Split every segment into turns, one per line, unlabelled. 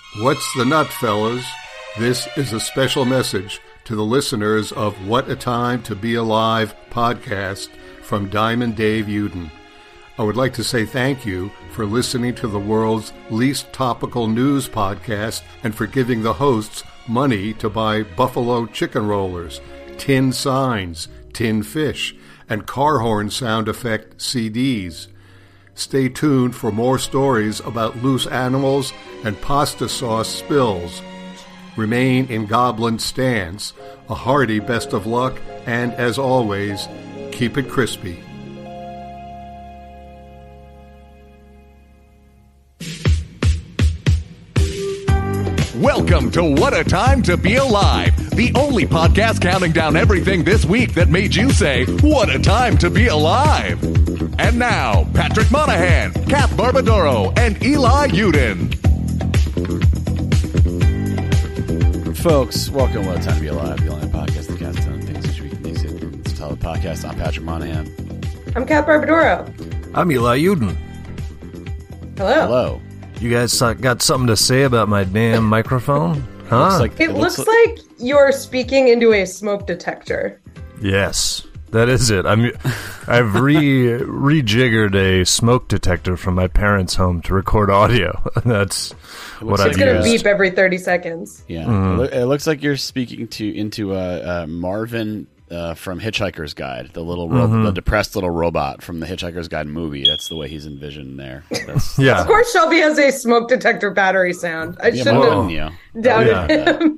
What's the nut, fellas? This is a special message to the listeners of What a Time to Be Alive podcast from Diamond Dave Uden. I would like to say thank you for listening to the world's least topical news podcast and for giving the hosts money to buy buffalo chicken rollers, tin signs, tin fish, and car horn sound effect CDs. Stay tuned for more stories about loose animals and pasta sauce spills. Remain in goblin stance, a hearty best of luck, and as always, keep it crispy.
Welcome to What a Time to Be Alive, the only podcast counting down everything this week that made you say, what a time to be alive. And now, Patrick Monahan, Kath Barbadoro, and Eli Uden.
Folks, welcome to What a Time to Be Alive, the only podcast that casts on things each week. It's a tell the podcast. I'm Patrick Monahan.
I'm Kath Barbadoro.
I'm Eli Uden.
Hello.
You guys got something to say about my damn microphone? Huh?
It looks like you're speaking into a smoke detector.
Yes, that is it. I've rejiggered a smoke detector from my parents' home to record audio. That's what I've
It's
used.
going to beep every 30 seconds.
Yeah, It looks like you're speaking into Marvin from Hitchhiker's Guide, the little the depressed little robot from the Hitchhiker's Guide movie. That's the way he's envisioned there.
Yeah.
Of course, Shelby has a smoke detector battery sound. I shouldn't have doubted him.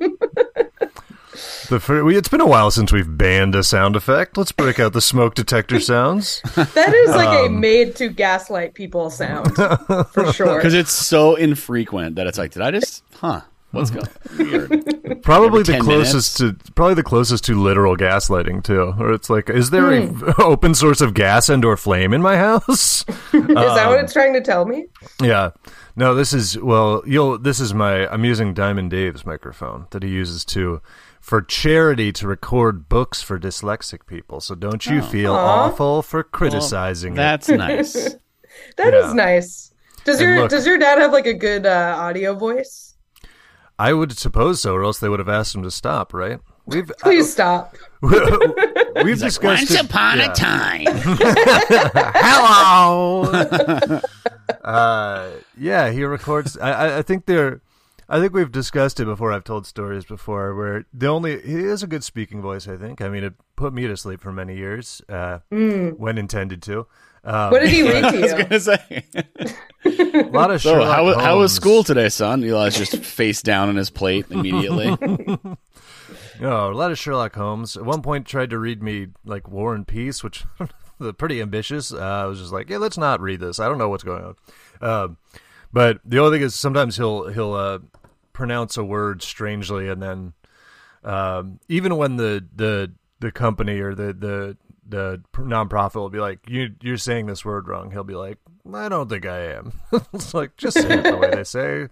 It's been a while since we've banned a sound effect. Let's break out the smoke detector sounds.
That is like a made to gaslight people sound, for sure.
Because it's so infrequent that it's like, did I just, what's going on? Weird.
Probably
Every
the
10
closest to literal gaslighting too. Or it's like, is there a open source of gas and/or flame in my house?
Is that what it's trying to tell me?
Yeah. No, I'm using Diamond Dave's microphone that he uses for charity to record books for dyslexic people. So don't you feel awful for criticizing
That's nice.
That is nice. Does your dad have like a good audio voice?
I would suppose so, or else they would have asked him to stop, right?
Please stop.
We've discussed
Once upon a time.
Hello. Yeah, he records. I think we've discussed it before. I've told stories before where he has a good speaking voice. I think. I mean, it put me to sleep for many years when intended to.
What did he read to you?
I was gonna say.
A lot of Sherlock Holmes.
How was school today, son? Eli's just face down on his plate immediately.
A lot of Sherlock Holmes. At one point, tried to read me like War and Peace, which was pretty ambitious. I was just like, yeah, let's not read this. I don't know what's going on. But the only thing is, sometimes he'll pronounce a word strangely, and then even when the company or the nonprofit will be like, you're saying this word wrong, he'll be like, I don't think I am. It's like, just say it the way they say.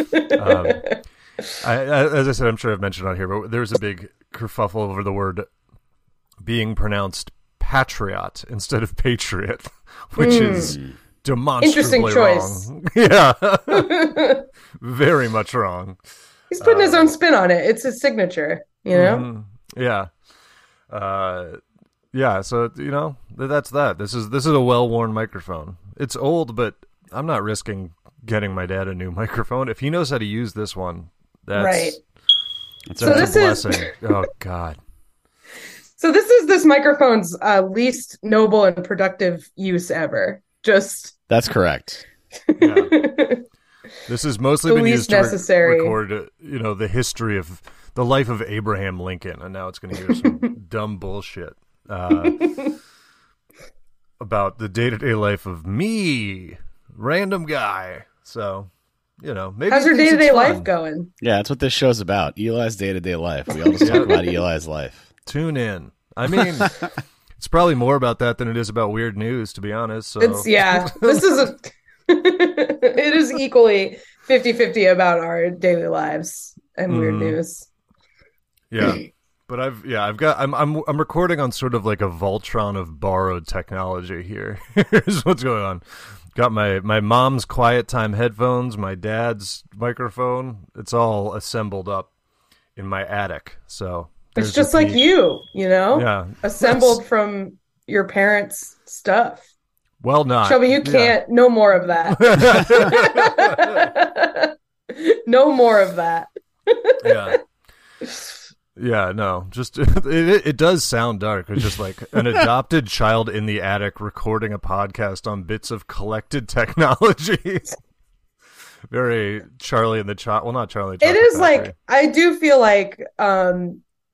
As I said, I'm sure I've mentioned on here, but there's a big kerfuffle over the word being pronounced patriot instead of patriot, which is demonstrably
interesting choice.
wrong. Yeah. Very much wrong.
He's putting his own spin on it. It's his signature, you know?
Yeah. Yeah, so that's that. This is a well-worn microphone. It's old, but I'm not risking getting my dad a new microphone. If he knows how to use this one, that's a blessing. Oh God.
So this is this microphone's least noble and productive use ever.
That's correct.
Yeah. This has mostly been used to record, the history of the life of Abraham Lincoln, and now it's going to hear some dumb bullshit about the day-to-day life of me, random guy. So, maybe
how's your day-to-day life going?
Yeah, that's what this show's about. Eli's day-to-day life. We all just talk about Eli's life.
Tune in. I mean, it's probably more about that than it is about weird news, to be honest. So
this is it is equally 50-50 about our daily lives and weird news.
Yeah. But I'm recording on sort of like a Voltron of borrowed technology here. Here's what's going on. Got my mom's quiet time headphones, my dad's microphone. It's all assembled up in my attic. So
it's just like you know?
Yeah.
Assembled from your parents' stuff.
Well, not.
Shelby, you can't. No more of that. No more of that.
Yeah. Yeah, no. Just it does sound dark. It's just like an adopted child in the attic recording a podcast on bits of collected technology. Very Charlie and the Chocolate. Well, not Charlie.
It is like, I do feel like I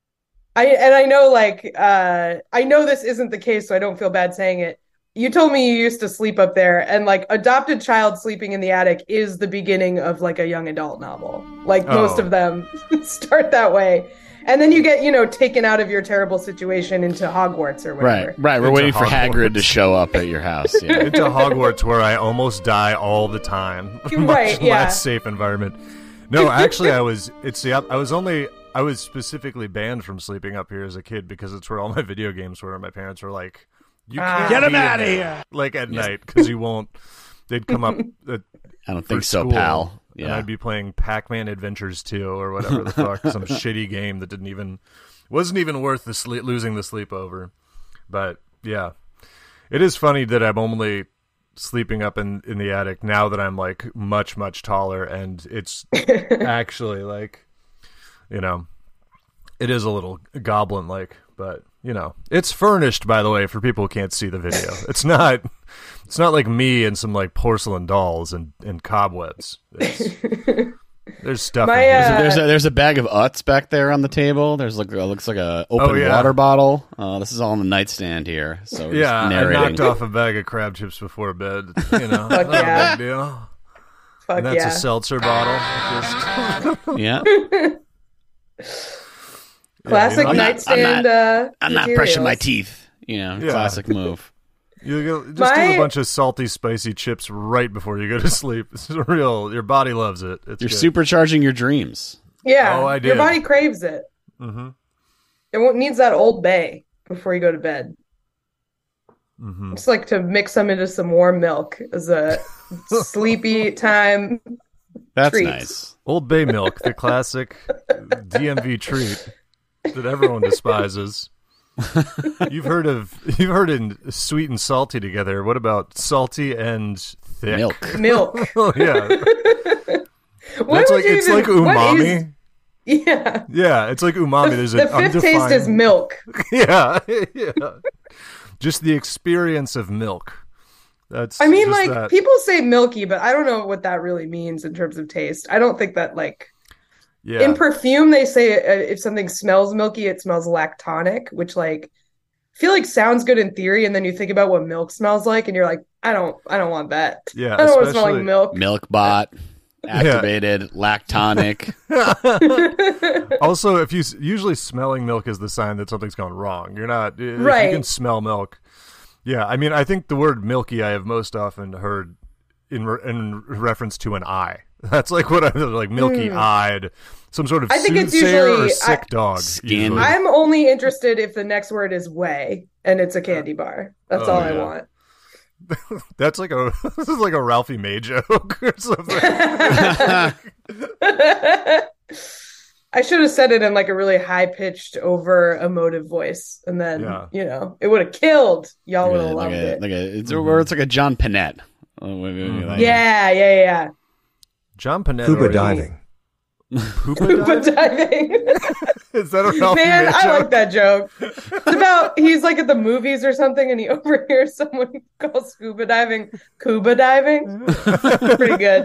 know this isn't the case, so I don't feel bad saying it. You told me you used to sleep up there, and like adopted child sleeping in the attic is the beginning of like a young adult novel. Like most of them start that way. And then you get, taken out of your terrible situation into Hogwarts or whatever.
Right. We're waiting for Hagrid to show up at your house. Yeah.
Into Hogwarts, where I almost die all the time.
Right,
Much less safe environment. No, actually, I was specifically banned from sleeping up here as a kid because it's where all my video games were. And my parents were like, "You can't
get him out of here!"
Like at night, because you won't. They'd come up.
I don't think so,
school,
pal. Yeah.
And I'd be playing Pac-Man Adventures 2 or whatever the fuck, some shitty game that wasn't even worth losing the sleep over. But yeah, it is funny that I'm only sleeping up in the attic now that I'm like much, much taller, and it's actually like, it is a little goblin-like, but it's furnished, by the way, for people who can't see the video. It's not like me and some like porcelain dolls and cobwebs. There's stuff.
There's a bag of Utz back there on the table. There's looks like a open water bottle. This is all on the nightstand here. So
yeah, I knocked off a bag of crab chips before bed.
Fuck yeah.
Big deal.
Fuck
and that's
yeah.
a seltzer bottle.
Yeah.
Classic nightstand.
I'm not brushing my teeth. Classic move.
You just do a bunch of salty, spicy chips right before you go to sleep. It's real. Your body loves it. You're
supercharging your dreams.
Yeah.
Oh, I did.
Your body craves it.
Mm-hmm.
It needs that Old Bay before you go to bed.
Mm-hmm.
It's like to mix them into some warm milk as a sleepy time.
That's
treat.
nice.
Old Bay milk, the classic DMV treat that everyone despises. You've heard in sweet and salty together. What about salty and thick?
Milk.
Oh, yeah. It's like umami.
Yeah.
Yeah, it's like umami. There's
the fifth taste is milk.
Yeah. Just the experience of milk.
I mean, like, that. People say milky, but I don't know what that really means in terms of taste. I don't think that, like, in perfume, they say if something smells milky, it smells lactonic, which, like, I feel like sounds good in theory, and then you think about what milk smells like, and you're like, I don't want that.
Yeah,
I don't want to smell like milk.
Milkbot, activated, lactonic.
Also, if you usually smelling milk is the sign that something's gone wrong. You're not
right.
If you can smell milk. Yeah, I mean, I think the word milky I have most often heard in reference to an eye. That's like what I'm like, milky-eyed, some sort of soothsayer or sick dog.
I'm only interested if the next word is whey and it's a candy bar. That's all I want.
This is like a Ralphie May joke or something.
I should have said it in like a really high-pitched, over emotive voice, and then it would have killed. Y'all would have loved it.
Or it's like a John Panette.
Yeah.
John Panette.
Scuba diving.
Scuba diving.
Is that a Ralphie
Man,
May
I
joke?
like that joke. It's about he's like at the movies or something, and he overhears someone call scuba diving "cuba diving." Pretty good.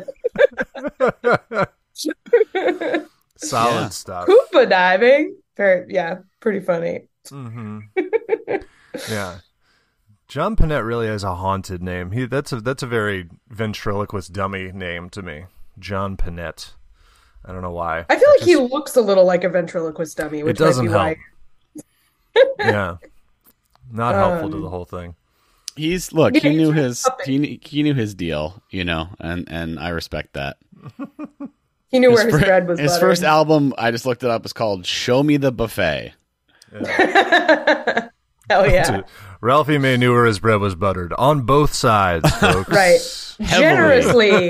Solid stuff.
Scuba diving. Pretty funny.
Mm-hmm. Yeah. John Panette really has a haunted name. That's a very ventriloquist dummy name to me. John Panette. I don't know why.
I feel like he looks a little like a ventriloquist dummy, which
it doesn't
might be
help.
why.
Yeah. Not helpful to the whole thing.
He knew his deal, and I respect that.
He knew where his bread was.
His first album, I just looked it up, is called "Show Me the Buffet."
Yeah. Hell yeah!
Ralphie May knew where his bread was buttered on both sides, folks.
Right.
Heavily.
Generously.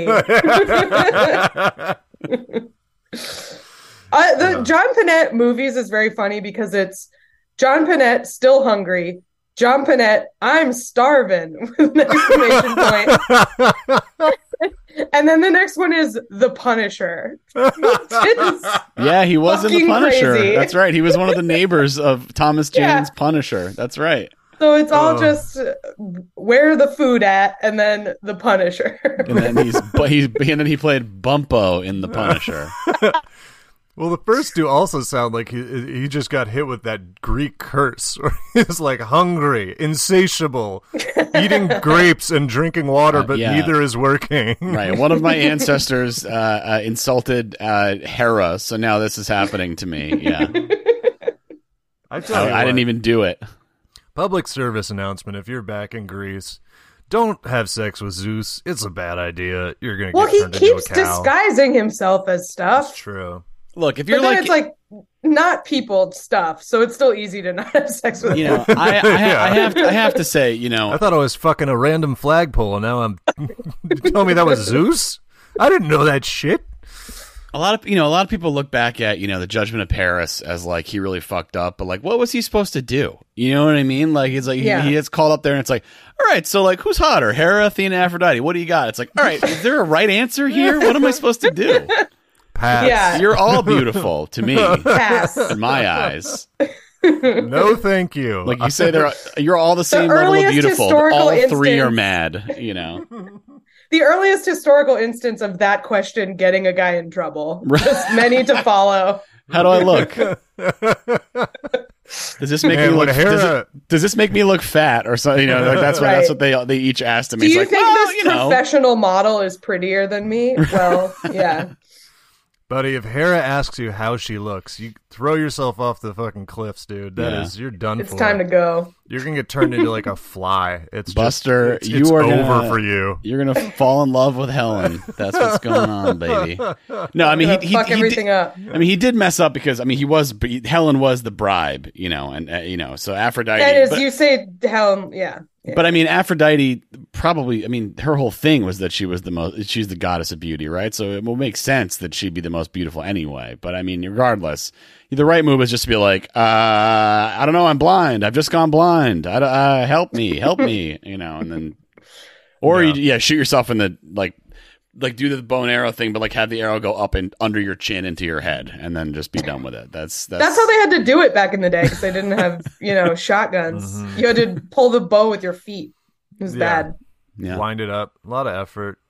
The John Panette movies is very funny because it's John Panette still hungry. John Panette, I'm starving with an exclamation point. And then the next one is The Punisher.
Yeah, he was in The
fucking
Punisher.
crazy.
That's right. He was one of the neighbors of Thomas Jane's Punisher. That's right.
So it's all just where the food at, and then The Punisher.
And then he played Bumpo in The Punisher.
Well, the first two also sound like he just got hit with that Greek curse. He's like hungry, insatiable, eating grapes and drinking water, but
yeah.
neither is working.
Right. One of my ancestors insulted Hera, so now this is happening to me. Yeah.
I tell you
I didn't even do it.
Public service announcement: if you're back in Greece, don't have sex with Zeus. It's a bad idea. You're gonna get
he
turned into a
keeps
cow.
disguising himself as stuff.
That's true.
Look, if you're
But then
like,
it's like not people stuff, so it's still easy to not have sex with
you
them.
know, I have to say, you know,
I thought I was fucking a random flagpole, and now I'm. You telling me that was Zeus? I didn't know that shit.
a lot of people look back at, the Judgment of Paris as like he really fucked up, but like what was he supposed to do? You know what I mean? Like it's like he gets called up there and it's like, all right, so like who's hotter, Hera, Athena, Aphrodite? What do you got? It's like, all right, is there a right answer here? What am I supposed to do?
Pass.
Yeah.
You're all beautiful to me,
Pass.
in my eyes.
No, thank you.
Like you say, you're all the same level of
earliest
beautiful. But
historical
all three are
instance-
mad.
The earliest historical instance of that question getting a guy in trouble. Just many to follow.
How do I look? Does this make me look? Does this make me look fat or something? Like that's
Right.
That's what they each asked me.
Do
It's
you
like,
think
well,
this professional model is prettier than me? Well, yeah.
Buddy, if Hera asks you how she looks, you throw yourself off the fucking cliffs, dude. You're done
It's
for.
time to go.
You're gonna get turned into like a fly. It's
Buster,
it's
you are
over for you.
You're gonna fall in love with Helen. That's what's going on, baby. No, I mean he
Fuck everything
did,
up.
I mean he did mess up because Helen was the bribe, and so Aphrodite.
That is,
but,
you say Helen, yeah.
but I mean Aphrodite probably. I mean her whole thing was that she's the goddess of beauty, right? So it will make sense that she'd be the most beautiful anyway. But I mean, regardless, the right move is just to be like, I don't know, I'm blind. I've just gone blind. Help me, and then, or you shoot yourself in the like do the bow and arrow thing, but like have the arrow go up and under your chin into your head, and then just be done with it. That's
how they had to do it back in the day because they didn't have shotguns.
Mm-hmm.
You had to pull the bow with your feet. It was bad.
Yeah.
Wind it up. A lot of effort.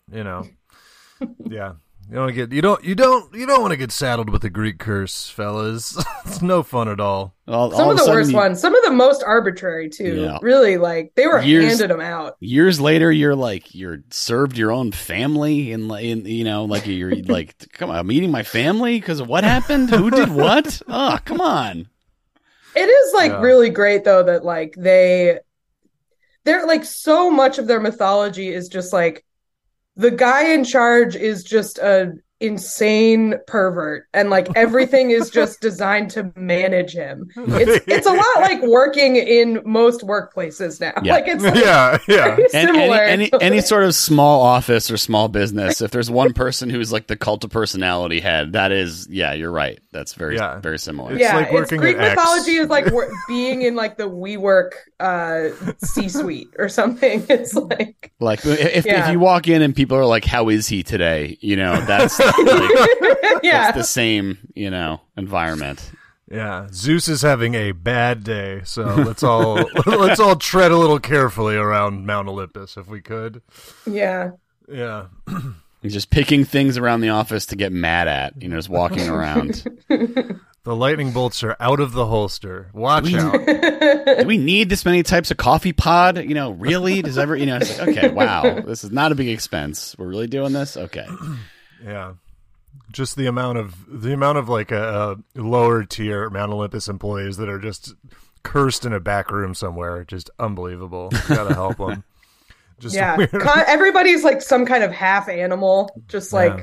Yeah. You don't want to get saddled with the Greek curse, fellas. It's no fun at all.
Some of the worst ones. Some of the most arbitrary too.
Yeah.
Really, like they were handed them out.
Years later, you're served your own family, and you're like, come on, I'm eating my family because of what happened. Who did what? Oh, come on.
It is really great though that like they're like so much of their mythology is just like the guy in charge is just a insane pervert and like everything is just designed to manage him. It's a lot like working in most workplaces now.
Yeah.
Like it's like
Yeah.
And
similar.
any sort of small office or small business, if there's one person who's like the cult of personality head, that is, you're right. That's very similar.
It's like
it's
working
Greek
at X.
mythology is like being in like the WeWork C-suite or something. It's like
if you walk in and people are like, "How is he today?" That's like,
yeah.
it's the same environment.
Yeah, Zeus is having a bad day, so let's all tread a little carefully around Mount Olympus if we could.
Yeah.
Yeah.
He's just picking things around the office to get mad at, just walking around.
The lightning bolts are out of the holster. Watch out.
Do we need this many types of coffee pod? Really? Does ever, it's like, okay, wow, this is not a big expense. We're really doing this? Okay.
Yeah. Just the amount of like a lower tier Mount Olympus employees that are just cursed in a back room somewhere. Just unbelievable. Gotta help them. Just
Everybody's like some kind of half animal, just like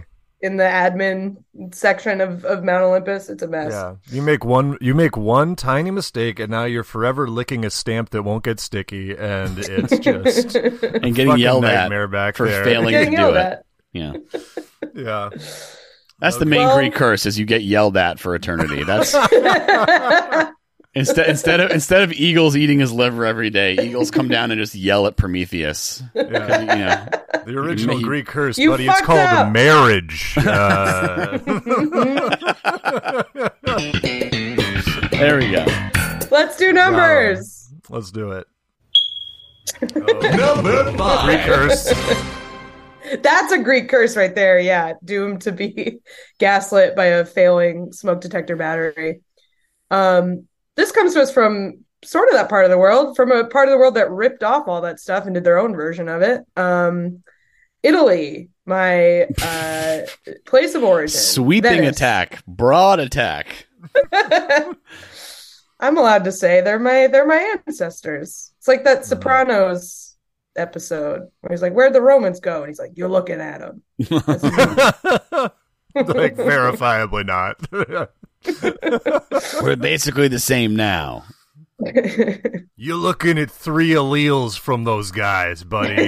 in the admin section of Mount Olympus. It's a mess.
Yeah, you make one tiny mistake, and now you're forever licking a stamp that won't get sticky, and it's just
and getting yelled at
back
for
there.
failing to do it. Yeah,
yeah.
That's the main Greek curse: is you get yelled at for eternity. That's instead of Eagles eating his liver every day, Eagles come down and just yell at Prometheus.
Yeah. The original Greek curse,
you
buddy. It's called
up.
a marriage.
There we go.
Let's do numbers.
Let's do it.
Number 5.
Greek curse.
That's a Greek curse right there. Yeah, doomed to be gaslit by a failing smoke detector battery. This comes to us from sort of that part of the world, from a part of the world that ripped off all that stuff and did their own version of it. Italy, my place of origin.
Sweeping
Venice.
attack, broad attack.
I'm allowed to say they're my ancestors. It's like that Sopranos episode where he's like, "Where'd the Romans go?" And he's like, "You're looking at them."
Like, verifiably not.
We're basically the same now.
You're looking at 3 alleles from those guys, buddy.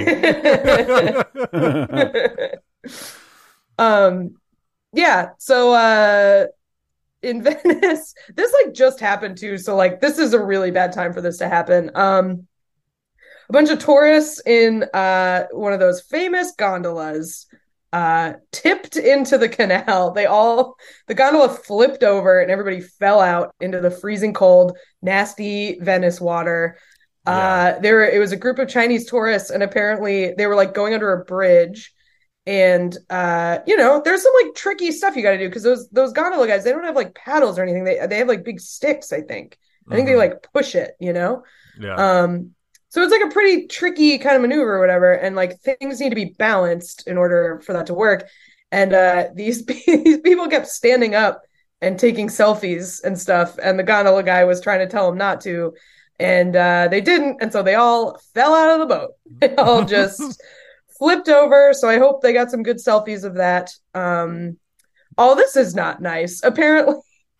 Yeah. So in Venice, this like just happened too. So like this is a really bad time for this to happen. A bunch of tourists in one of those famous gondolas tipped into the canal. The gondola flipped over and everybody fell out into the freezing cold, nasty Venice water. It was a group of Chinese tourists, and apparently they were like going under a bridge. And there's some like tricky stuff you got to do because those gondola guys, they don't have like paddles or anything. They have like big sticks. I think they like push it.
Yeah.
So it's like a pretty tricky kind of maneuver or whatever. And like things need to be balanced in order for that to work. And these people kept standing up and taking selfies and stuff. And the gondola guy was trying to tell them not to. And they didn't. And so they all fell out of the boat. They all just flipped over. So I hope they got some good selfies of that. This is not nice. Apparently,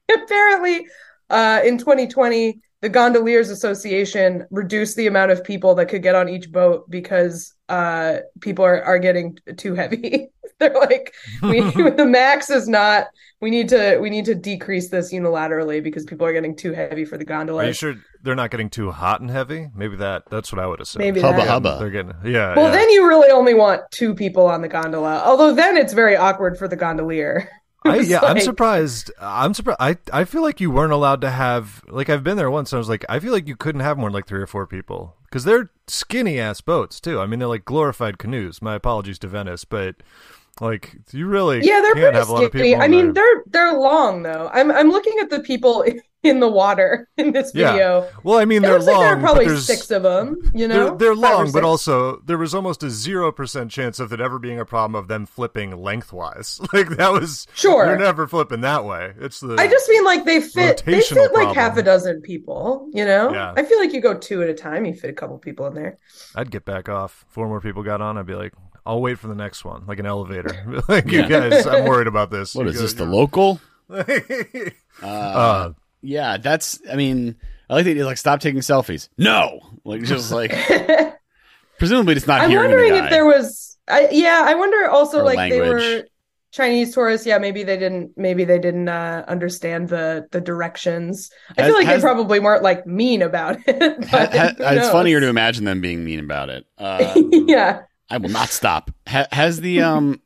in 2020, the Gondoliers Association reduced the amount of people that could get on each boat because people are getting too heavy. They're like, the max is not. We need to decrease this unilaterally because people are getting too heavy for the gondolas.
Are you sure they're not getting too hot and heavy? Maybe that's what I would assume.
Maybe
Hubba
that.
hubba.
They're getting yeah.
Well,
yeah.
then you really only want 2 people on the gondola. Although then it's very awkward for the gondolier.
I'm surprised. I feel like you weren't allowed to have, like, I've been there once and I was like, I feel like you couldn't have more than like 3 or 4 people because they're skinny ass boats too. I mean, they're like glorified canoes. My apologies to Venice, but like you really
they're
can't
pretty
have a lot of
skinny.
people.
I mean, they're long though. I'm looking at the people in the water in this video.
Yeah. Well, I mean,
It
they're
looks like
long.
there are probably
but there's
6 of them.
They're
5 or
long,
6.
but also there was almost a 0% chance of it ever being a problem of them flipping lengthwise. Like that was
Sure.
They're never flipping that way. It's the.
I just mean like they fit
rotational
like
problem.
half a dozen people.
Yeah.
I feel like you go 2 at a time. You fit a couple people in there.
I'd get back off. 4 more people got on. I'd be like, I'll wait for the next one, like an elevator. Like, you guys, I'm worried about this.
What is this, the local?
Uh,
Yeah, that's. I mean, I like that he's like, stop taking selfies. No, like just like. Presumably, it's not
I'm
hearing
wondering
the guy.
if there was. I wonder also
Or
like they
language.
were Chinese tourists. Yeah, maybe they didn't understand the directions. I feel like they probably weren't like mean about it. but who
It's
knows?
funnier to imagine them being mean about it.
Yeah.
I will not stop. Has the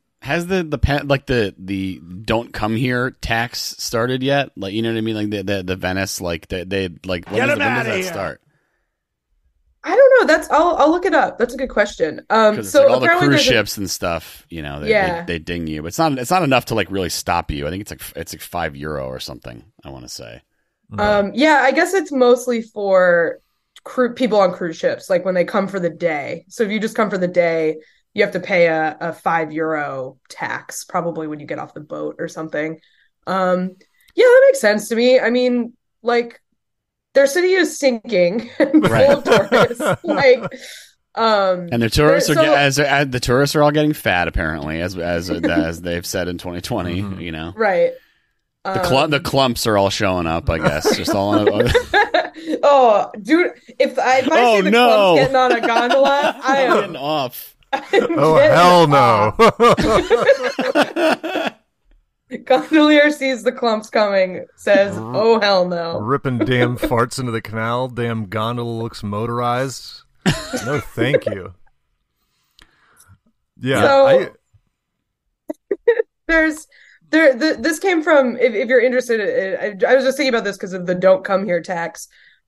don't come here tax started yet? Like, you know what I mean? Like the Venice, like they like when does that start?
I don't know. I'll look it up. That's a good question.
Because
So
like all the
apparently
cruise
there's
ships and stuff, you know, they ding you. But it's not enough to like really stop you. I think it's like €5 or something. I want to say.
Yeah, I guess it's mostly for people on cruise ships, like when they come for the day. So if you just come for the day, you have to pay a €5 tax, probably when you get off the boat or something. Yeah, that makes sense to me. I mean, like, their city is sinking and full of tourists. Like,
And the tourists the tourists are all getting fat apparently, as they've said in 2020.
Mm-hmm.
You know,
right.
The clumps are all showing up, I guess. Just all on
Oh, dude! If I see the clumps getting on a gondola, I am
getting off.
Oh hell no!
Gondolier sees the clumps coming, says, "Oh hell no!"
Ripping damn farts into the canal. Damn gondola looks motorized. No, thank you. Yeah,
so, this came from, if you're interested, I was just thinking about this because of the "Don't Come Here" tax.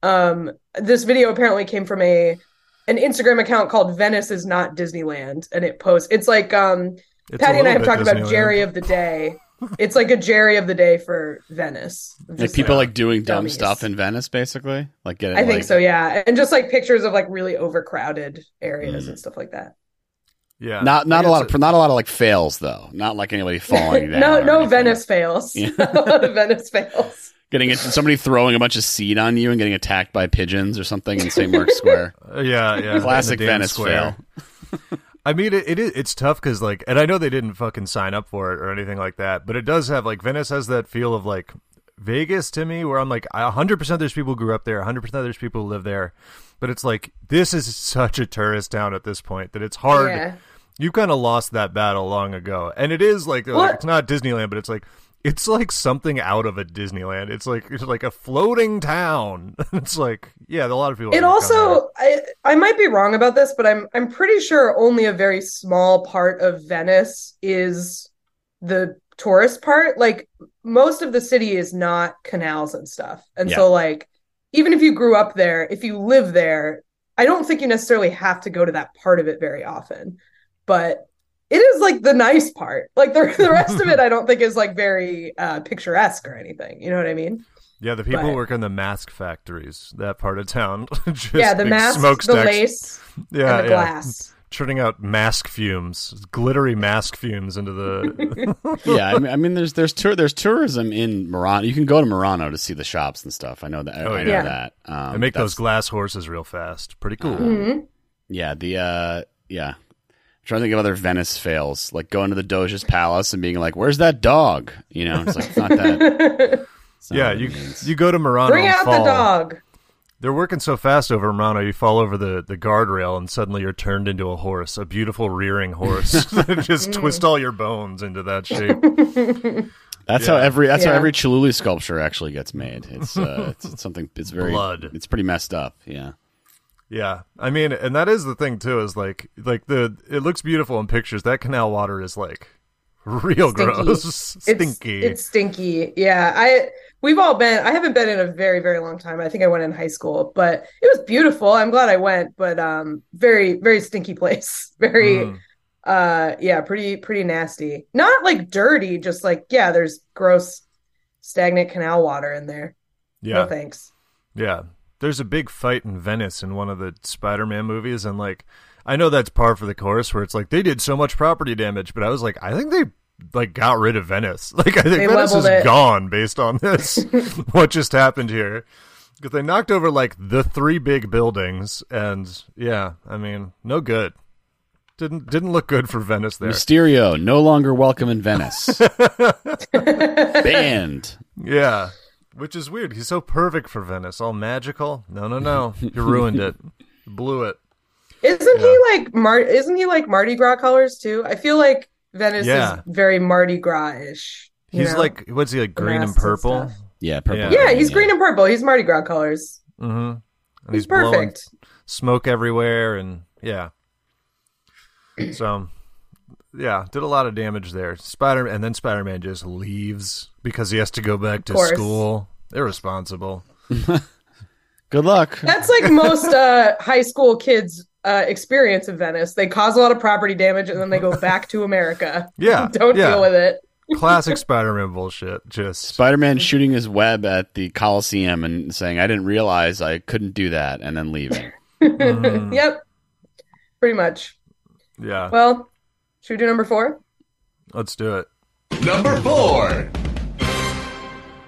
This video apparently came from an Instagram account called Venice is Not Disneyland, and it's like Patty and I have talked about Jerry of the Day. It's like a Jerry of the Day for Venice.
Like people like doing dumb stuff in Venice, basically. Like getting.
I think so, yeah, and just like pictures of like really overcrowded areas and stuff like that.
Yeah,
not a lot of like fails though. Not like anybody falling down.
no Venice fails.
Yeah.
A lot of Venice fails.
Somebody throwing a bunch of seed on you and getting attacked by pigeons or something in St. Mark's Square.
Yeah.
Classic Venice fail.
I mean, it's tough because, like, and I know they didn't fucking sign up for it or anything like that, but it does have, like, Venice has that feel of, like, Vegas to me, where I'm like, 100% there's people who grew up there, 100% there's people who live there, but it's like, this is such a tourist town at this point that it's hard.
Yeah.
You kind of lost that battle long ago. And it is, like, it's not Disneyland, but it's like something out of a Disneyland. It's like a floating town. It's like, yeah, a lot of people.
It also, I might be wrong about this, but I'm pretty sure only a very small part of Venice is the tourist part. Like most of the city is not canals and stuff, and so like even if you grew up there, if you live there, I don't think you necessarily have to go to that part of it very often, but. It is like the nice part. Like the rest of it, I don't think is like very picturesque or anything. You know what I mean?
Yeah, the people who work in the mask factories, that part of town. Just
the mask, the lace, and the glass.
Churning out mask fumes, glittery mask fumes into the.
Yeah, I mean, there's tourism in Murano. You can go to Murano to see the shops and stuff. I know that. I know that.
They make those glass horses real fast. Pretty cool.
Mm-hmm.
Yeah, I'm trying to think of other Venice fails, like going to the Doge's palace and being like, "Where's that dog?" You know, it's like it's not that.
Yeah, you go to Murano.
Bring out the dog.
They're working so fast over Murano. You fall over the guardrail, and suddenly you're turned into a horse, a beautiful rearing horse. Just twist all your bones into that shape.
That's how every Chihuly sculpture actually gets made. It's something. It's very
blood.
It's pretty messed up. Yeah.
Yeah, I mean, and that is the thing too. Is like it looks beautiful in pictures. That canal water is like real gross, stinky.
It's stinky. Yeah, I haven't been in a very, very long time. I think I went in high school, but it was beautiful. I'm glad I went, but very, very stinky place. Very, pretty nasty. Not like dirty, just like there's gross, stagnant canal water in there.
Yeah,
no thanks.
Yeah. There's a big fight in Venice in one of the Spider-Man movies, and like I know that's par for the course, where it's like they did so much property damage, but I was like, I think they like got rid of Venice. Like I think Venice is gone based on this. What just happened here? Because they knocked over like the 3 big buildings, and yeah, I mean, no good. Didn't look good for Venice there.
Mysterio no longer welcome in Venice. Banned.
Yeah. Which is weird. He's so perfect for Venice. All magical. No. You ruined it. You blew it.
Isn't he like Mardi Gras colors too? I feel like Venice is very Mardi Gras-ish.
He's like, what's he like, green and purple?
Yeah, purple.
Yeah, he's green and purple. He's Mardi Gras colors.
Mm-hmm. And
he's perfect.
Smoke everywhere, and yeah. So, yeah, did a lot of damage there. And then Spider-Man just leaves because he has to go back to school. Irresponsible.
Good luck.
That's like most high school kids' experience of Venice. They cause a lot of property damage and then they go back to America.
Yeah.
Don't deal with it.
Classic Spider-Man bullshit. Just
Spider-Man shooting his web at the Coliseum and saying, "I didn't realize I couldn't do that," and then leaving.
Yep. Pretty much.
Yeah.
Well, should we do number 4?
Let's do it.
Number 4.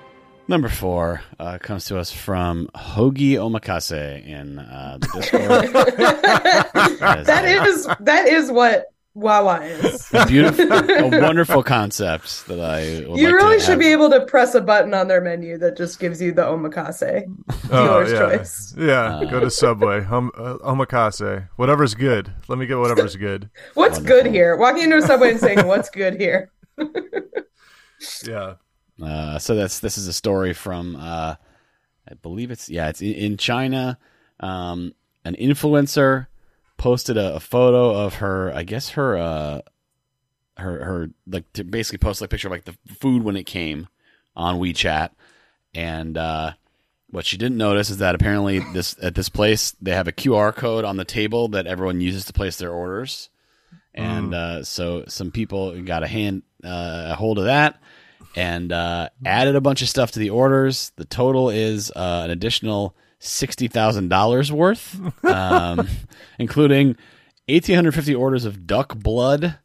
Number 4 comes to us from Hoagie Omakase in the Discord.
That is what Wawa is.
A wonderful concept that I would
You
like
really
to
should
have.
be able to press a button on their menu that just gives you the omakase. Dealer's choice.
Yeah, go to Subway. Omakase. Whatever's good. Let me get whatever's good.
What's good here? Walking into a Subway and saying, "What's good here?"
Yeah.
So this is a story from I believe it's in China. An influencer posted a photo of her, I guess her like to basically post like a picture of like the food when it came on WeChat, and what she didn't notice is that apparently at this place they have a QR code on the table that everyone uses to place their orders, and so some people got a hold of that and added a bunch of stuff to the orders. The total is an additional $60,000 worth, including 1,850 orders of duck blood,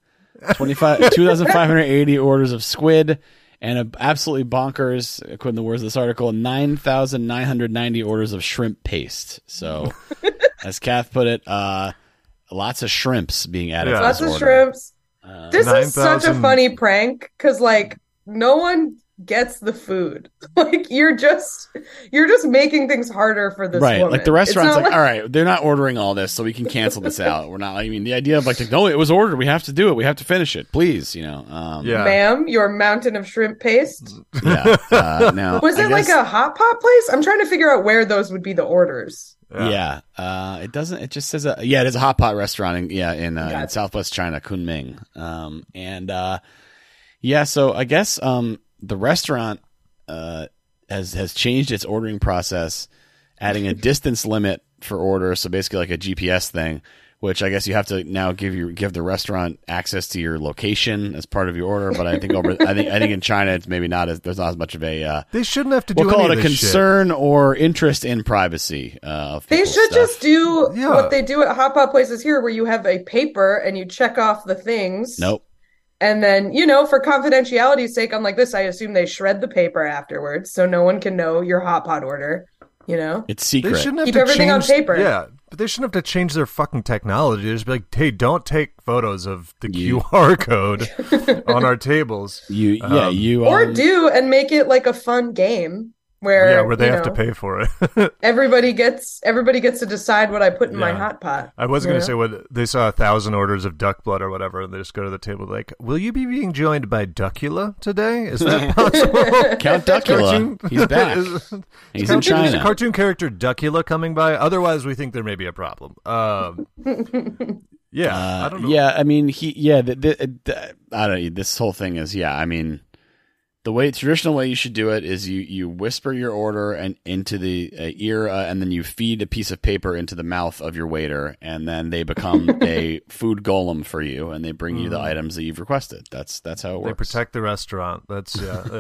2,580 orders of squid, and absolutely bonkers, according to the words of this article, 9,990 orders of shrimp paste. So, as Kath put it, lots of shrimps being added. To
Lots
this
of
order.
shrimps. This
9,000
is such a funny prank because, like, no one gets the food. Like, you're just making things harder for this
right.
woman.
Like the restaurant's
It's not
like, all right, they're not ordering all this, so we can cancel this out. We're not. I mean, the idea of like, no, it was ordered. We have to do it. We have to finish it, please.
Yeah.
Ma'am, your mountain of shrimp paste.
Yeah. Now,
Was it like a hot pot place? I'm trying to figure out where those would be the orders.
Yeah. It doesn't. It just says it is a hot pot restaurant. In Southwest China, Kunming. So I guess the restaurant has changed its ordering process, adding a distance limit for orders. So basically, like a GPS thing, which I guess you have to now give the restaurant access to your location as part of your order. But I think I think in China it's maybe there's not as much of a
they shouldn't have to do
we'll call
any
it a
of this
concern or interest in privacy. Of
They
people's
should
stuff.
just do what they do at hot pot places here, where you have a paper and you check off the things.
Nope.
And then, for confidentiality's sake, unlike this, I assume they shred the paper afterwards so no one can know your hot pot order,
It's secret.
They shouldn't have
Keep
to
everything on
change,
paper.
Yeah, but they shouldn't have to change their fucking technology. They just be like, hey, don't take photos of the QR code on our tables.
Or do and make it like a fun game where
they have to pay for it.
everybody gets to decide what I put in my hot pot.
I was going to say what they saw 1,000 orders of duck blood or whatever, and they just go to the table like, will you be being joined by Duckula today? Is that possible?
Count Duckula. He's back. He's in
Is
China.
a cartoon character Duckula coming by? Otherwise, we think there may be a problem. I don't know.
Yeah, I mean, I don't know. This whole thing is, I mean, the traditional way you should do it is you whisper your order and into the ear, and then you feed a piece of paper into the mouth of your waiter, and then they become a food golem for you, and they bring you the items that you've requested. That's how it works.
They protect the restaurant. That's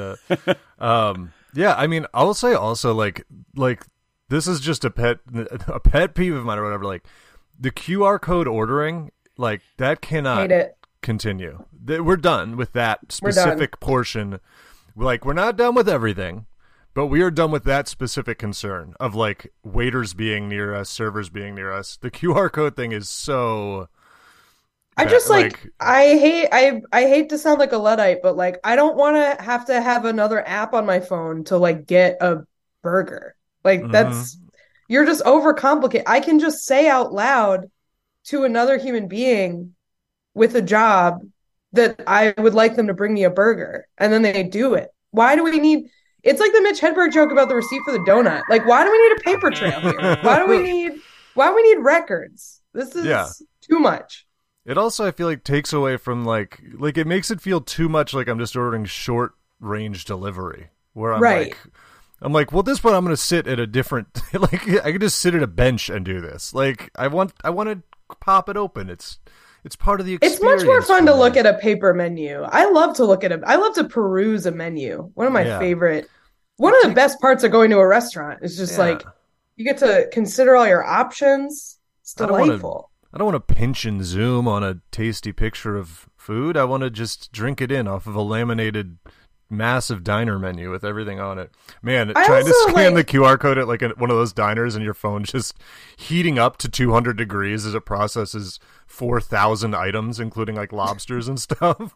I mean, I will say also like this is just a pet peeve of mine or whatever. Like the QR code ordering, like that cannot
Hate it.
continue. We're done with that specific portion. Like, we're not done with everything, but we are done with that specific concern of like waiters being near us, servers being near us. The QR code thing is so.
I just I hate to sound like a Luddite, but like I don't want to have another app on my phone to like get a burger. Like you're just overcomplicated. I can just say out loud to another human being with a job that I would like them to bring me a burger, and then they do it. Why do we need? It's like the Mitch Hedberg joke about the receipt for the donut. Like, why do we need a paper trail here? Why do we need records? This is too much.
It also, I feel like, takes away from like it makes it feel too much like I'm just ordering short range delivery, where I'm like, well, this one I'm going to sit at a different like I can just sit at a bench and do this. Like I want to pop it open. It's part of the experience.
It's much more fun to look at a paper menu. I love to peruse a menu. One of my favorite, one of the best parts of going to a restaurant is just like, you get to consider all your options. It's delightful.
I don't want to pinch and zoom on a tasty picture of food. I want to just drink it in off of a laminated massive diner menu with everything on it. Man,
I
trying to
also,
scan
like-
the QR code at like one of those diners and your phone just heating up to 200 degrees as it processes 4,000 items, including like lobsters and stuff.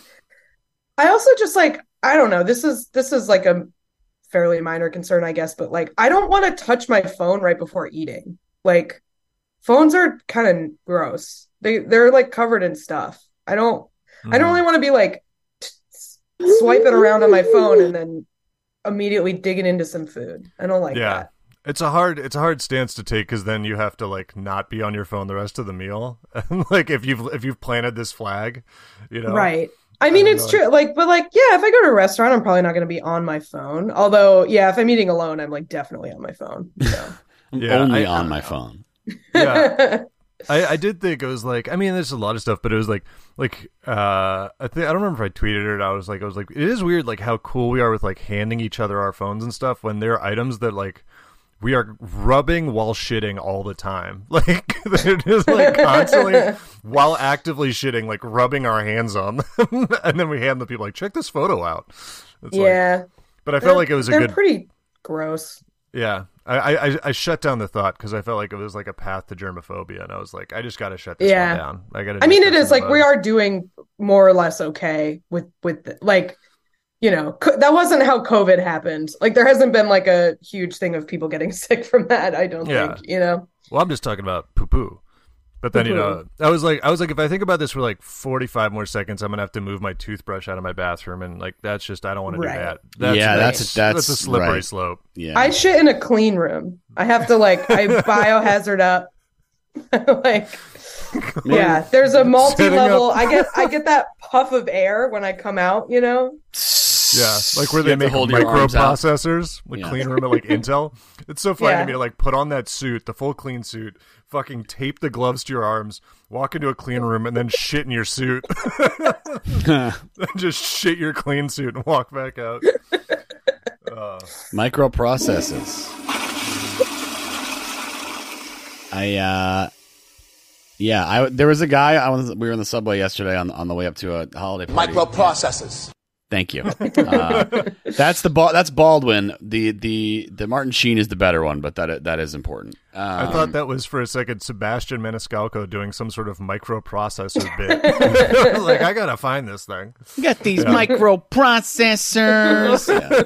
I also just like, I don't know, this is like a fairly minor concern, I guess, but like I don't want to touch my phone right before eating. Like phones are kind of gross. They're like covered in stuff. I don't really want to be like swiping around on my phone and then immediately digging into some food. I don't like that.
It's a hard stance to take because then you have to like not be on your phone the rest of the meal. Like if you've planted this flag, you know.
Right. I mean, it's true. Like, but like, yeah, if I go to a restaurant, I'm probably not going to be on my phone. Although, yeah, if I'm eating alone, I'm like definitely on my phone. So.
I'm only on my phone.
Yeah. I did think it was like, I mean, there's a lot of stuff, but it was like I don't remember if I tweeted it. I was like, it is weird like how cool we are with like handing each other our phones and stuff when there are items that like we are rubbing while shitting all the time. Like they're just like constantly while actively shitting, like rubbing our hands on them, and then we hand the people like, check this photo out. It's
yeah,
like, but I felt like it was
they're pretty gross.
Yeah, I shut down the thought because I felt like it was like a path to germophobia, and I was like, I just got to shut this one down. I
mean, it is like we are doing more or less okay with like, you know, that wasn't how COVID happened. Like there hasn't been like a huge thing of people getting sick from that. I don't think, you know.
Well, I'm just talking about poo poo. But then, you know, I was like, if I think about this for like 45 more seconds, I'm going to have to move my toothbrush out of my bathroom. And like, that's just, I don't want to do that. That's a slippery slope.
Yeah.
I shit in a clean room. I have to like, I biohazard up. Like, yeah, there's a multi-level. I get that puff of air when I come out, you know?
Yeah, like where they make microprocessors, like clean room at like Intel. It's so funny to me to like put on that suit, the full clean suit, fucking tape the gloves to your arms, walk into a clean room, and then shit in your suit. Just shit your clean suit and walk back out.
Microprocesses. There was a guy. We were in the subway yesterday on the way up to a holiday party.
Microprocesses.
Thank you. That's Baldwin. The Martin Sheen is the better one, but that is important.
I thought that was for a second Sebastian Maniscalco doing some sort of microprocessor bit. Like, I gotta find this thing.
You got these microprocessors.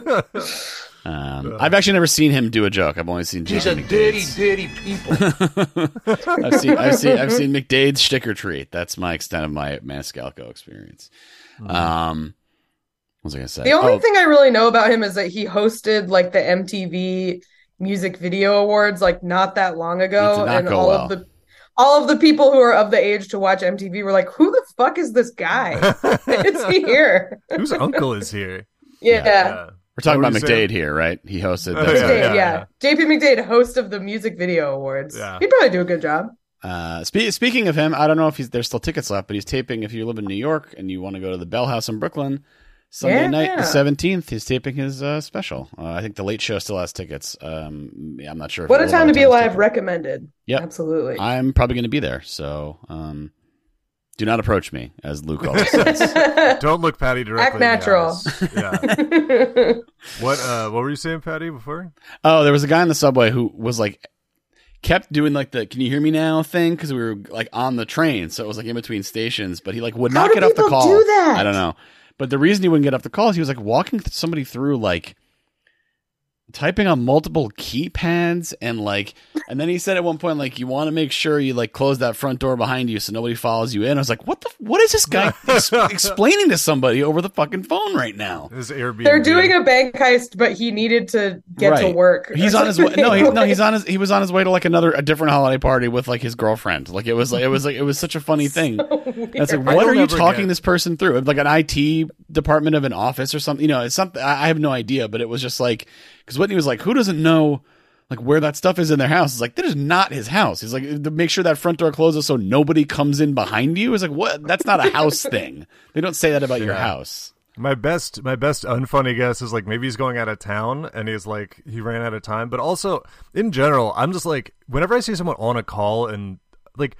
I've actually never seen him do a joke. I've only seen
These are dirty people.
I've seen McDade's sticker treat. That's my extent of my Maniscalco experience. What was I gonna say?
The only thing I really know about him is that he hosted like the MTV Music Video Awards like not that long ago, and all of the people who are of the age to watch MTV were like, "Who the fuck is this guy? Is he here?
Whose uncle is here?"
Yeah.
We're talking about McDade here, right? He hosted.
JP McDade, host of the Music Video Awards. Yeah. He'd probably do a good job.
Speaking of him, I don't know if there's still tickets left, but he's taping. If you live in New York and you want to go to the Bell House in Brooklyn, Sunday night, the 17th, he's taping his special. I think the Late Show still has tickets. I'm not sure.
What a Time to Be Alive recommended.
Yeah,
absolutely.
I'm probably going to be there, so do not approach me, as Luke always says.
Don't look Patty directly.
Act natural.
Yeah. What were you saying, Patty, before?
Oh, there was a guy in the subway who was like, kept doing like the "can you hear me now" thing because we were like on the train, so it was like in between stations. But he like would not get off the call.
How do people do that?
I don't know. But the reason he wouldn't get off the call is he was like walking somebody through like typing on multiple keypads and then he said at one point like you want to make sure you like close that front door behind you so nobody follows you in. I was like, what is this guy explaining to somebody over the fucking phone right now?
His Airbnb.
They're doing a bank heist, but he needed to get to work.
He's on his way. He was on his way to like a different holiday party with like his girlfriend. Like it was such a funny thing. It's like, what are you talking this person through? Like an IT department of an office or something? You know, it's something. I have no idea, but it was just like, because Whitney was like, who doesn't know like where that stuff is in their house? It's like, that is not his house. He's like, to make sure that front door closes so nobody comes in behind you. It's like, what? That's not a house thing. They don't say that about your house.
My best unfunny guess is like maybe he's going out of town and he's like he ran out of time. But also in general, I'm just like, whenever I see someone on a call and like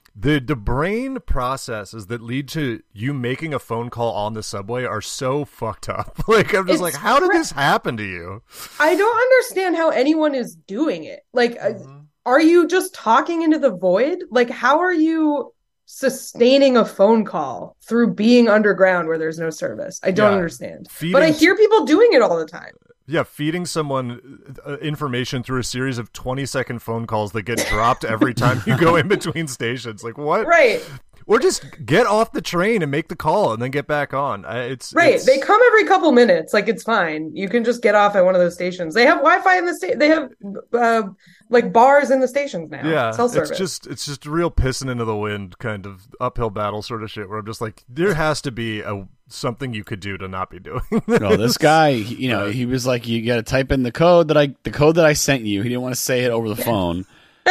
the brain processes that lead to you making a phone call on the subway are so fucked up. Like, I'm just
It's
like, how did this happen to you?
I don't understand how anyone is doing it. Like, are you just talking into the void? Like, how are you sustaining a phone call through being underground where there's no service? I don't understand. But I hear people doing it all the time.
Yeah, feeding someone information through a series of 20-second phone calls that get dropped every time you go in between stations. Like, what?
Right.
Or just get off the train and make the call and then get back on.
They come every couple minutes. Like, it's fine. You can just get off at one of those stations. They have Wi-Fi in the state. They have like bars in the stations now.
Yeah,
Self-service.
it's just real pissing into the wind kind of uphill battle sort of shit. Where I'm just like, there has to be something you could do to not be doing this.
No, this guy, he was like, you got to type in the code that I sent you. He didn't want to say it over the phone.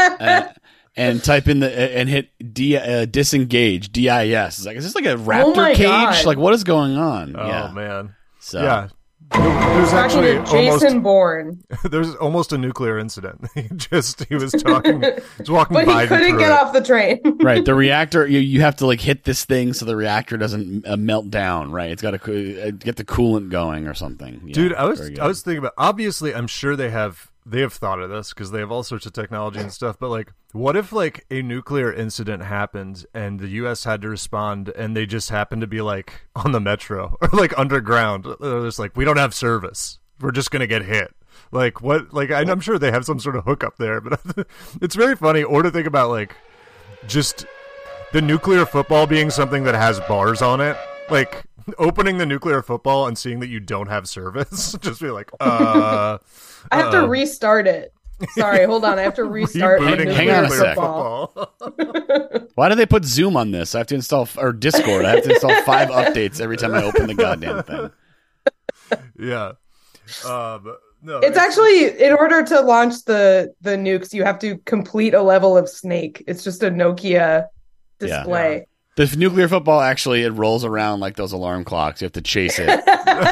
And type in and hit disengage, DIS. It's like, is this like a raptor cage?
God.
Like, what is going on?
Oh man.
So
yeah. There's actually
Jason Bourne.
There's almost a nuclear incident. He was talking, he's walking
But
by.
he couldn't get off the train.
right, the reactor. You have to like hit this thing so the reactor doesn't melt down. Right, it's got to get the coolant going or something. Yeah,
dude, I was thinking about. Obviously, I'm sure they have thought of this because they have all sorts of technology and stuff. But like, what if like a nuclear incident happened and the U.S. had to respond and they just happened to be like on the metro or like underground? They're just like, we don't have service. We're just gonna get hit. Like what? Like I'm sure they have some sort of hookup there, but it's very funny. Or to think about like just the nuclear football being something that has bars on it, like opening the nuclear football and seeing that you don't have service. Just be like,
I have to restart it. Sorry, hold on. I have to restart my
rebooting
Hang on a
nuclear
sec.
football.
Why do they put Zoom on this? I have to install or Discord. I have to install 5 updates every time I open the goddamn thing.
Yeah. No,
It's actually, in order to launch the nukes, you have to complete a level of Snake. It's just a Nokia display.
The nuclear football actually it rolls around like those alarm clocks. You have to chase it.
You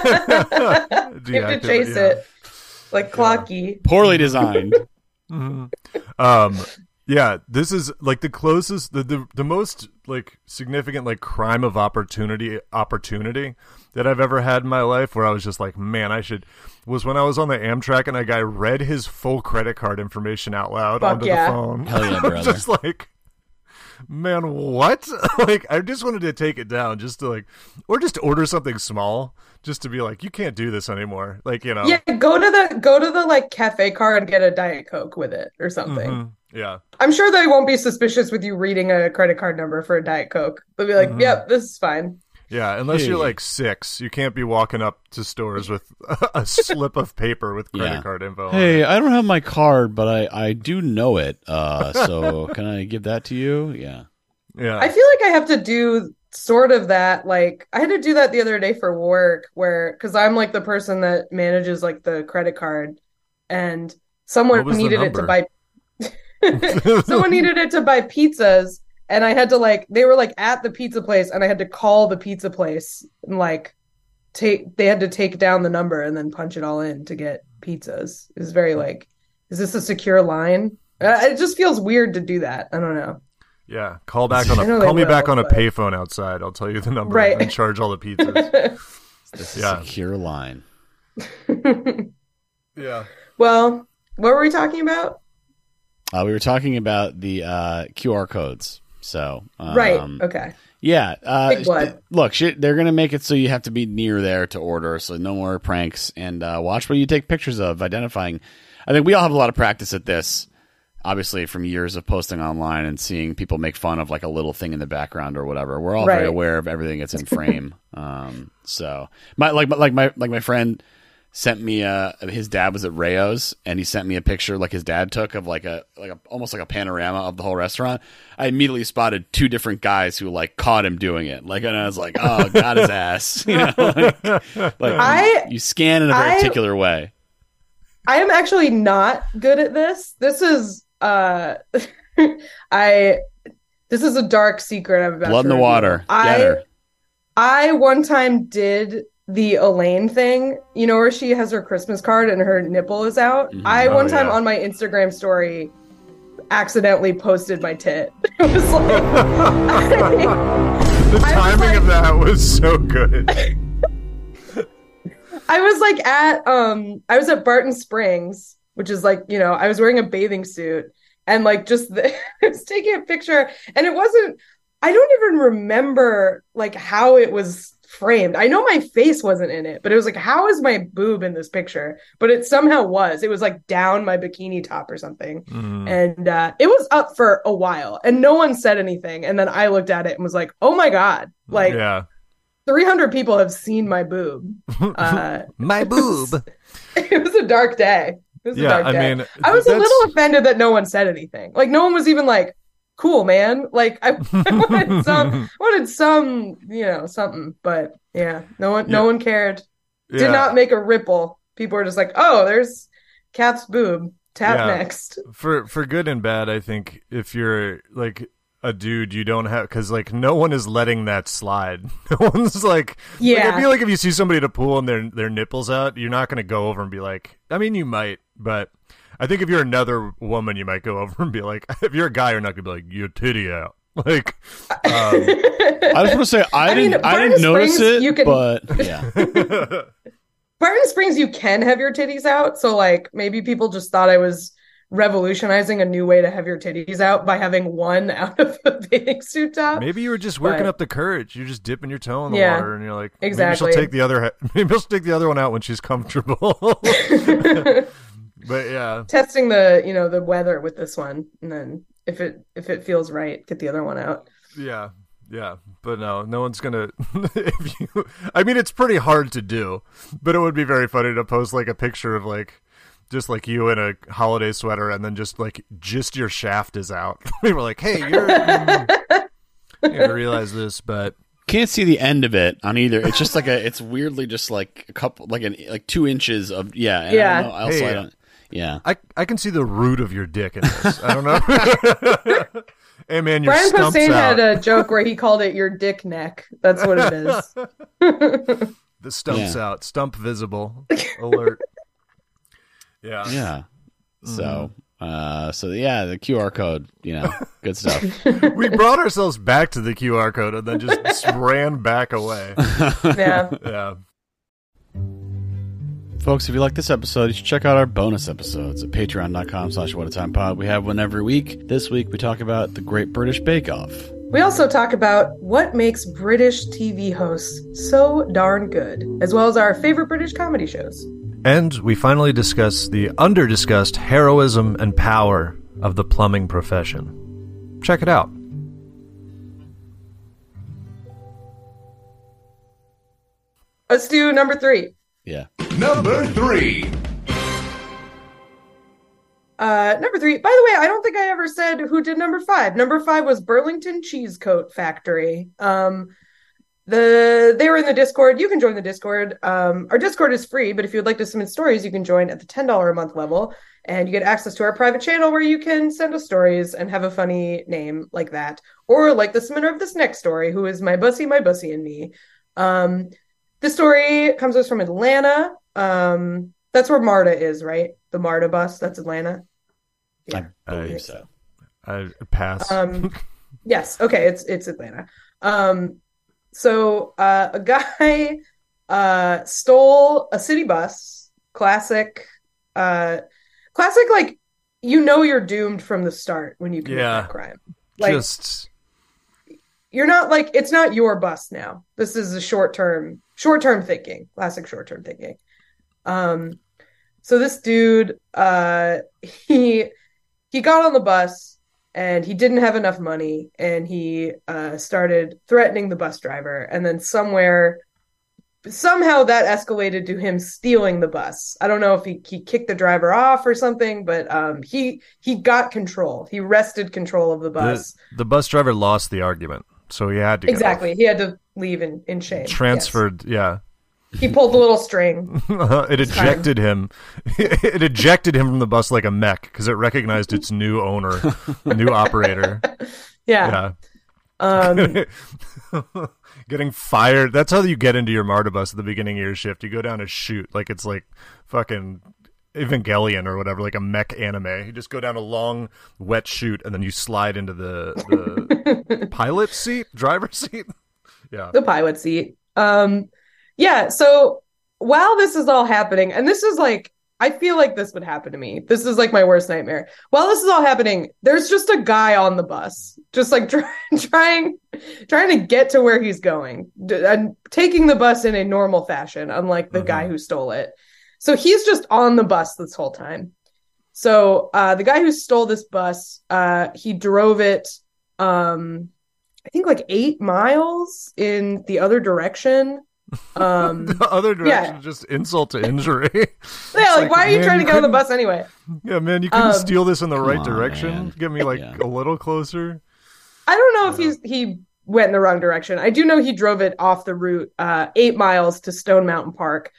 have to chase it like Clocky.
Poorly designed.
Yeah, this is like the closest, the most like significant like crime of opportunity that I've ever had in my life. Where I was just like, man, was when I was on the Amtrak and a guy read his full credit card information out loud onto the phone.
Hell yeah, brother.
Just like, man, what? Like, I just wanted to take it down just to like, or just order something small just to be like, you can't do this anymore. Like, you know.
Yeah, go to the like cafe car and get a Diet Coke with it or something.
Mm-hmm. Yeah.
I'm sure they won't be suspicious with you reading a credit card number for a Diet Coke. They'll be like, yep, this is fine.
Yeah, unless you're like 6, you can't be walking up to stores with a slip of paper with credit card info.
Hey, I don't have my card, but I do know it. So can I give that to you? Yeah.
Yeah.
I feel like I have to do sort of that. Like, I had to do that the other day for work, because I'm like the person that manages like the credit card, and someone needed it to buy. Someone needed it to buy pizzas. And I had to they were like at the pizza place, and I had to call the pizza place and they had to take down the number and then punch it all in to get pizzas. It was very is this a secure line? It just feels weird to do that. I don't know.
Yeah, call me back on a payphone outside. I'll tell you the number and charge all the pizzas.
This is a secure line.
Yeah.
Well, what were we talking about?
We were talking about the QR codes. So
right, okay,
yeah.
Big blood.
Look, they're gonna make it so you have to be near there to order, so no more pranks. And watch what you take pictures of, identifying. I think we all have a lot of practice at this, obviously from years of posting online and seeing people make fun of like a little thing in the background or whatever. We're all very aware of everything that's in frame. So my friend sent me his dad was at Rayo's, and he sent me a picture like his dad took of like a almost like a panorama of the whole restaurant. I immediately spotted 2 different guys who like caught him doing it. Like, and I was like, oh, got his ass. You know, you scan in a very particular way.
I am actually not good at this. This is this is a dark secret I'm about
Blood
to
in the water. Get her.
I one time did the Elaine thing, you know, where she has her Christmas card and her nipple is out.
Mm-hmm.
I one time on my Instagram story accidentally posted my tit. It was like
The timing of that was so good.
I was like I was at Barton Springs, which is like, I was wearing a bathing suit and like I was taking a picture and I don't even remember like how it was framed. I know my face wasn't in it, but it was like, how is my boob in this picture? But it somehow was. It was like down my bikini top or something. And it was up for a while and no one said anything. And then I looked at it and was like, oh my God, like 300 people have seen my boob.
My boob.
It was a dark day. It was a dark day.
mean,
I was a little offended that no one said anything. Like no one was even like, cool, man. Like I wanted some, something, but yeah, no one cared. Did not make a ripple. People were just like, oh, there's Kath's boob. Tap next.
For good and bad, I think if you're like a dude, you don't have, because like no one is letting that slide. No one's like, I feel like if you see somebody at a pool and their nipples out, you're not going to go over and be like, I mean, you might, but I think if you're another woman, you might go over and be like, if you're a guy, you're not going to be like, your titty out. Like,
I just want to say, I didn't notice it, but yeah.
Barton Springs, you can have your titties out. So like maybe people just thought I was revolutionizing a new way to have your titties out by having one out of a bathing suit top.
Maybe you were just working up the courage. You're just dipping your toe in the water, and you're like,
exactly.
Maybe she'll take the other one out when she's comfortable. But yeah,
testing the weather with this one, and then if it feels right, get the other one out.
Yeah, but no one's gonna. I mean, it's pretty hard to do, but it would be very funny to post like a picture of like just like you in a holiday sweater, and then just your shaft is out. We were like, hey, you gotta realize this, but
can't see the end of it on either. It's just like it's weirdly just like a couple, like 2 inches of I don't know. Yeah.
I can see the root of your dick in this. I don't know. Hey man, your
Brian
stump's
Posehn
out.
had a joke where he called it your dick neck. That's what it is.
The stump's out. Stump visible. Alert. Yeah.
Yeah. So the QR code, good stuff.
We brought ourselves back to the QR code and then just ran back away.
Yeah.
Folks, if you like this episode, you should check out our bonus episodes at patreon.com/whatatimepod. We have one every week. This week, we talk about the Great British Bake Off.
We also talk about what makes British TV hosts so darn good, as well as our favorite British comedy shows.
And we finally discuss the under-discussed heroism and power of the plumbing profession. Check it out.
Let's do number 3.
Yeah.
Number 3.
Number 3. By the way, I don't think I ever said who did number 5. Number 5 was Burlington Cheese Coat Factory. They were in the Discord. You can join the Discord. Our Discord is free, but if you would like to submit stories, you can join at the $10 a month level, and you get access to our private channel where you can send us stories and have a funny name like that, or like the submitter of this next story, who is my bussy, and me. This story comes to us from Atlanta. That's where MARTA is, right? The MARTA bus. That's Atlanta.
Yeah, I believe so.
I pass.
Yes. Okay. It's Atlanta. So a guy stole a city bus. Classic, like, you're doomed from the start when you commit that crime. Like, you're not like, it's not your bus now. This is a short-term thinking. Classic short-term thinking. So this dude, he got on the bus and he didn't have enough money, and he started threatening the bus driver, and then somehow that escalated to him stealing the bus. I don't know if he kicked the driver off or something, but he got control. He wrested control of the bus.
The bus driver lost the argument, so he had to
exactly. He had to leave in shame.
Transferred, yes.
He pulled the little string.
It ejected him. It ejected him from the bus like a mech because it recognized its new owner, new operator.
Yeah.
Getting fired. That's how you get into your MARTA bus at the beginning of your shift. You go down a chute like it's like fucking Evangelion or whatever, like a mech anime. You just go down a long wet chute and then you slide into the pilot seat, driver's seat. Yeah,
the pilot seat. Yeah. So while this is all happening, and this is like, I feel like this would happen to me. This is like my worst nightmare. While this is all happening, there's just a guy on the bus, just like trying to get to where he's going, and taking the bus in a normal fashion, unlike the guy who stole it. So he's just on the bus this whole time. So the guy who stole this bus, he drove it, I think like 8 miles in the other direction.
The other direction,
yeah.
just insult to injury.
Yeah, like why are you trying to get on the bus anyway?
Yeah, man, you couldn't steal this in the right direction.
Man.
Get me like a little closer.
I don't know if he went in the wrong direction. I do know he drove it off the route 8 miles to Stone Mountain Park,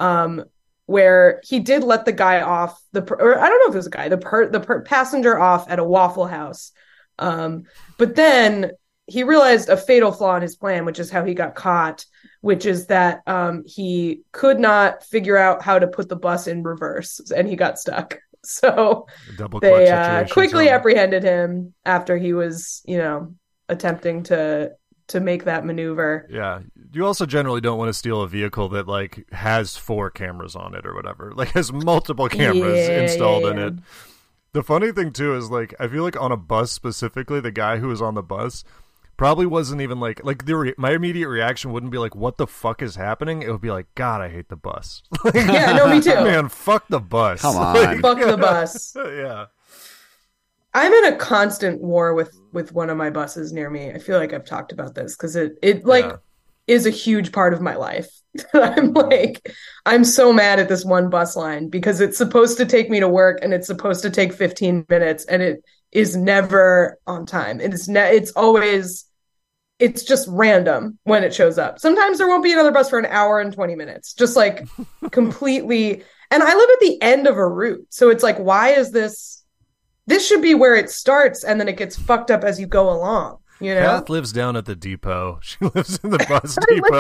where he did let the guy off or I don't know if it was a guy, the passenger off at a Waffle House, but then he realized a fatal flaw in his plan, which is how he got caught, which is that he could not figure out how to put the bus in reverse, and he got stuck. So they quickly apprehended him after he was, attempting to make that maneuver.
Yeah. You also generally don't want to steal a vehicle that like has 4 cameras on it or whatever, like has multiple cameras installed in it. The funny thing too is like, I feel like on a bus specifically, the guy who was on the bus probably wasn't even like my immediate reaction wouldn't be like, what the fuck is happening? It would be like, God, I hate the bus.
Yeah, no, me too.
Man, fuck the bus.
Come on.
Like,
fuck the bus.
Yeah.
I'm in a constant war with one of my buses near me. I feel like I've talked about this because it is a huge part of my life. I'm so mad at this one bus line because it's supposed to take me to work and it's supposed to take 15 minutes and it is never on time. It's just random when it shows up. Sometimes there won't be another bus for an hour and 20 minutes, just like completely. And I live at the end of a route. So it's like, why is this should be where it starts and then it gets fucked up as you go along.
Kath lives down at the depot. She lives in the bus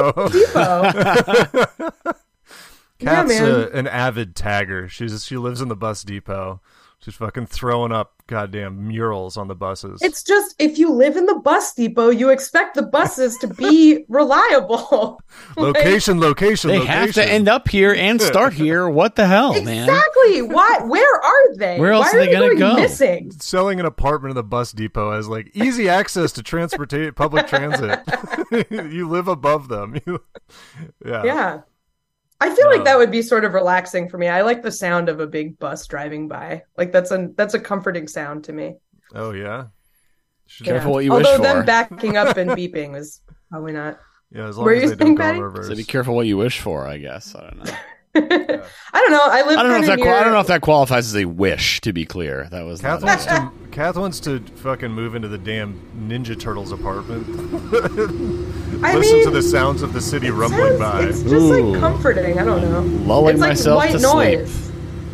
depot. Kath's an avid tagger. She lives in the bus depot. She's fucking throwing up goddamn murals on the buses.
It's just, if you live in the bus depot, you expect the buses to be reliable.
Location.
They have to end up here and start here. What the hell, man?
Exactly. Why? Where are they?
Where else
Why
are they going to go?
Missing?
Selling an apartment in the bus depot has like easy access to public transit. You live above them.
Yeah. I feel like that would be sort of relaxing for me. I like the sound of a big bus driving by. Like that's a comforting sound to me.
Oh yeah.
Careful what you wish for.
Although them backing up and beeping was probably not.
Yeah, as long as they don't go in reverse.
So be careful what you wish for, I guess. I don't know.
Yeah. I don't know. I don't know
if that qualifies as a wish. To be clear, that was.
Kath wants to fucking move into the damn Ninja Turtles apartment. Listen to the sounds of the city rumbling by.
It's just like comforting. I don't know.
Lulling
it's like
myself
white
to
noise.
sleep.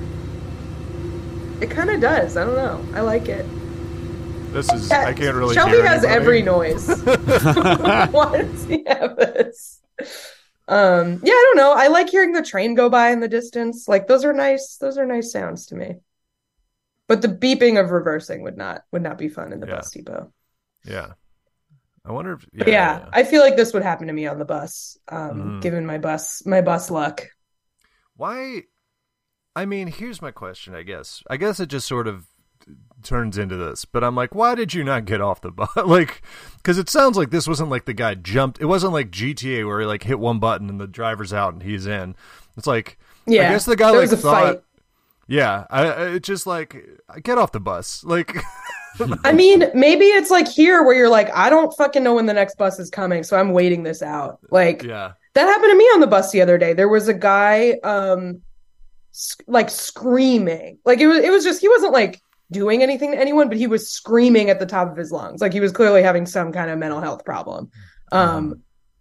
It kind of does. I don't know. I like it.
I can't really.
Shelby
hear
has
anybody.
every noise. Why does he have this? I don't know. I like hearing the train go by in the distance. Like those are nice sounds to me. But the beeping of reversing would not be fun in the bus depot.
Yeah. I wonder if
I feel like this would happen to me on the bus, given my bus luck.
Why? I mean, here's my question, I guess. I guess it just sort of turns into this, but I'm like, why did you not get off the bus? Like, because it sounds like this wasn't like the guy jumped. It wasn't like GTA where he like hit one button and the driver's out and he's in. It's like, I guess the guy like thought, fight. Yeah, I just like, get off the bus. Like,
I mean, maybe it's like here where you're like, I don't fucking know when the next bus is coming, so I'm waiting this out. Like, that happened to me on the bus the other day. There was a guy, like screaming. Like it was just, he wasn't like doing anything to anyone, but he was screaming at the top of his lungs. Like he was clearly having some kind of mental health problem. And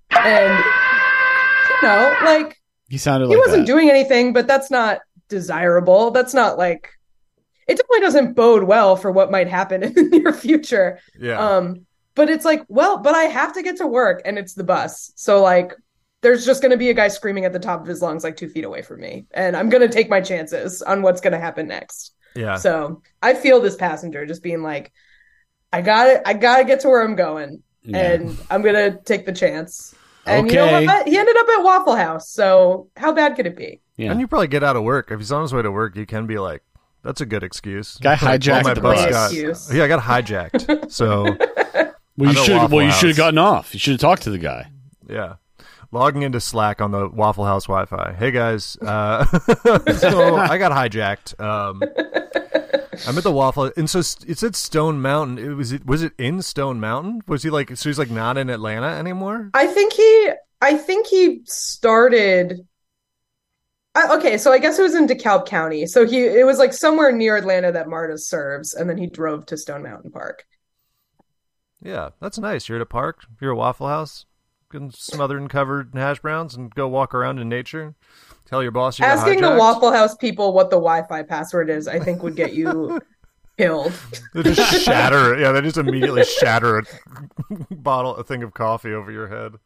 like
he sounded
he wasn't doing anything, but that's not desirable. That's not like, it definitely doesn't bode well for what might happen in the near future. Yeah. But it's like, well, but I have to get to work and it's the bus. So like, there's just going to be a guy screaming at the top of his lungs like 2 feet away from me, and I'm going to take my chances on what's going to happen next.
Yeah.
So I feel this passenger just being like, I got to get to where I'm going, and I'm going to take the chance. And you know what? He ended up at Waffle House, so how bad could it be?
Yeah. And you probably get out of work. If he's on his way to work, you can be like, that's a good excuse.
Guy hijacked the bus.
Yeah, I got hijacked. So
you should have gotten off. You should have talked to the guy.
Yeah. Logging into Slack on the Waffle House Wi-Fi. Hey guys, so I got hijacked. I'm at the Waffle, and so it's at Stone Mountain. Was it in Stone Mountain? Was he like? So he's like not in Atlanta anymore?
I think he started. Okay, so I guess it was in DeKalb County. So it was like somewhere near Atlanta that Marta serves, and then he drove to Stone Mountain Park.
Yeah, that's nice. You're at a park. You're at Waffle House. Getting smothered and covered in hash browns and go walk around in nature. Tell your boss you
asking
got hijacked.
The Waffle House people what the Wi-Fi password is, I think, would get you killed.
They just shatter. Yeah, they just immediately shatter a thing of coffee over your head.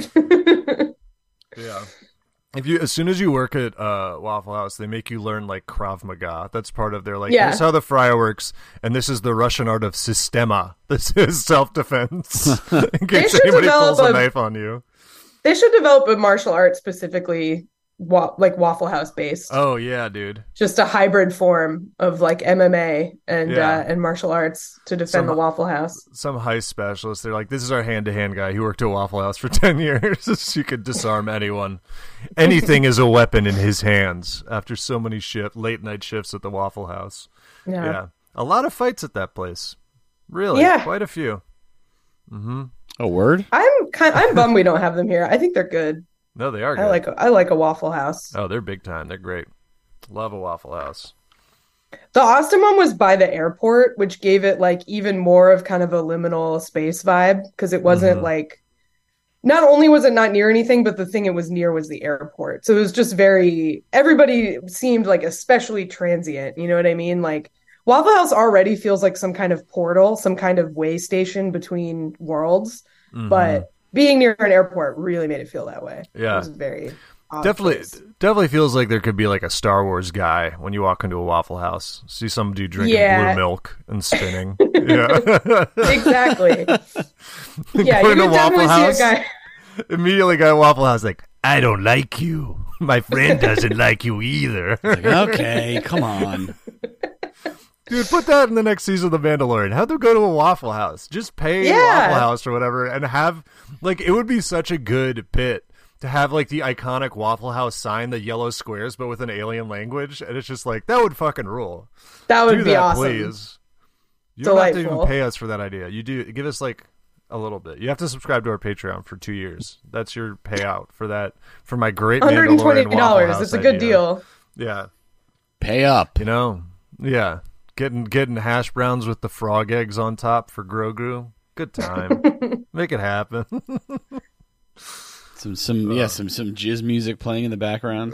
Yeah. As soon as you work at Waffle House, they make you learn like Krav Maga. That's part of their here's how the fryer works, and this is the Russian art of Sistema. This is self-defense in case anybody pulls a knife on you.
They should develop a martial art specifically Waffle House based.
Oh yeah, dude.
Just a hybrid form of like MMA and martial arts to defend the Waffle House.
Some heist specialist. They're like, this is our hand-to-hand guy. He worked at Waffle House for 10 years. He could disarm anyone. Anything is a weapon in his hands after so many late night shifts at the Waffle House. Yeah. A lot of fights at that place. Really? Yeah. Quite a few. Mm-hmm.
A word?
I'm bummed we don't have them here. I think they're good.
No, they are good.
I like a Waffle House.
Oh, they're big time. They're great. Love a Waffle House.
The Austin one was by the airport, which gave it like even more of kind of a liminal space vibe because it wasn't like. Not only was it not near anything, but the thing it was near was the airport. So it was just everybody seemed like especially transient. You know what I mean? Like Waffle House already feels like some kind of portal, some kind of way station between worlds, but being near an airport really made it feel that way.
Yeah.
It was very
definitely feels like there could be like a Star Wars guy when you walk into a Waffle House. See some dude drinking blue milk and spinning. Yeah.
Exactly. Yeah, you would definitely see a guy.
Immediately guy at Waffle House like, I don't like you. My friend doesn't like you either.
Like, okay, come on.
Dude, put that in the next season of The Mandalorian. Have them go to a Waffle House. Just pay Waffle House or whatever and have, like, it would be such a good pit to have, like, the iconic Waffle House sign, the yellow squares, but with an alien language. And it's just like, that would fucking rule.
That would be awesome.
Please. You don't have to even pay us for that idea. You do. Give us, like, a little bit. You have to subscribe to our Patreon for 2 years. That's your payout for that, for my great Mandalorian Waffle House
It's a good deal.
Yeah.
Pay up.
You know? Yeah. Getting hash browns with the frog eggs on top for Grogu. Good time. Make it happen. some jizz music playing in the background.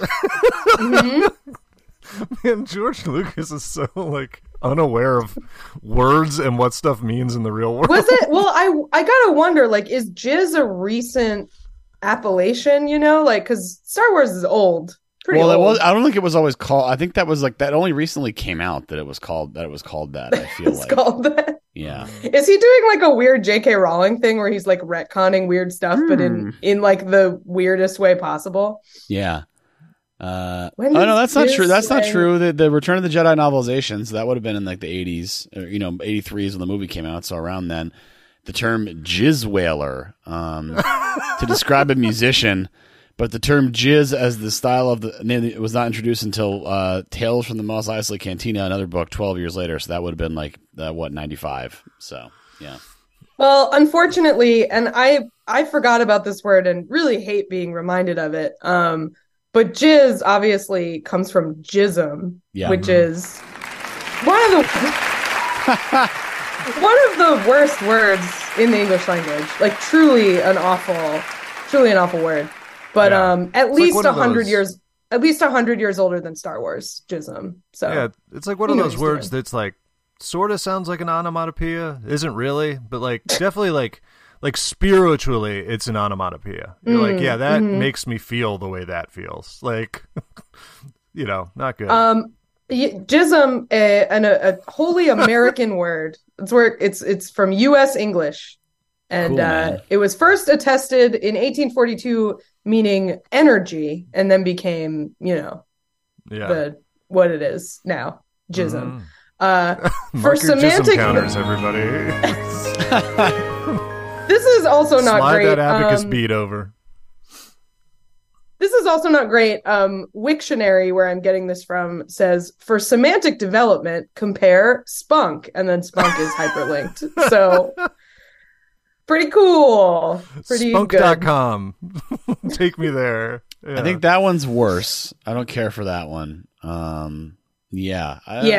Man, George Lucas is so like unaware of words and what stuff means in the real world.
Was it? Well, I gotta wonder, like, is jizz a recent appellation? You know, like, because Star Wars is old.
Old. I don't think it was always called. I think that was like that only recently came out that it was called that. I feel
it's called that.
Yeah.
Is he doing like a weird J.K. Rowling thing where he's like retconning weird stuff, but in like the weirdest way possible?
Yeah. No, that's not true. That's not true. The Return of the Jedi novelizations, that would have been in like the 80s, or, 83 is when the movie came out. So around then, the term jizz whaler to describe a musician. But the term jizz as the style of it was not introduced until Tales from the Mos Eisley Cantina, another book, 12 years later. So that would have been like, 95. So, yeah.
Well, unfortunately, and I forgot about this word and really hate being reminded of it. But jizz obviously comes from jism, which is one of the worst words in the English language. Like truly an awful word. But at least 100 years, at least 100 years older than Star Wars jism. So
yeah, it's like one of those words that's like sort of sounds like an onomatopoeia, isn't really, but like definitely like like spiritually, it's an onomatopoeia. You're like, yeah, that makes me feel the way that feels. Like, not good.
Jism, a wholly American word. It's from U.S. English, and
Cool,
it was first attested in 1842, meaning energy, and then became what it is now, jism. For semantic
counters, everybody.
This is also not
Slide
great.
that abacus beat over.
This is also not great. Wiktionary, where I'm getting this from, says for semantic development, compare spunk, and then spunk is hyperlinked. So pretty cool. Pretty
Spunk.com. Take me there. Yeah.
I think that one's worse. I don't care for that one. Yeah.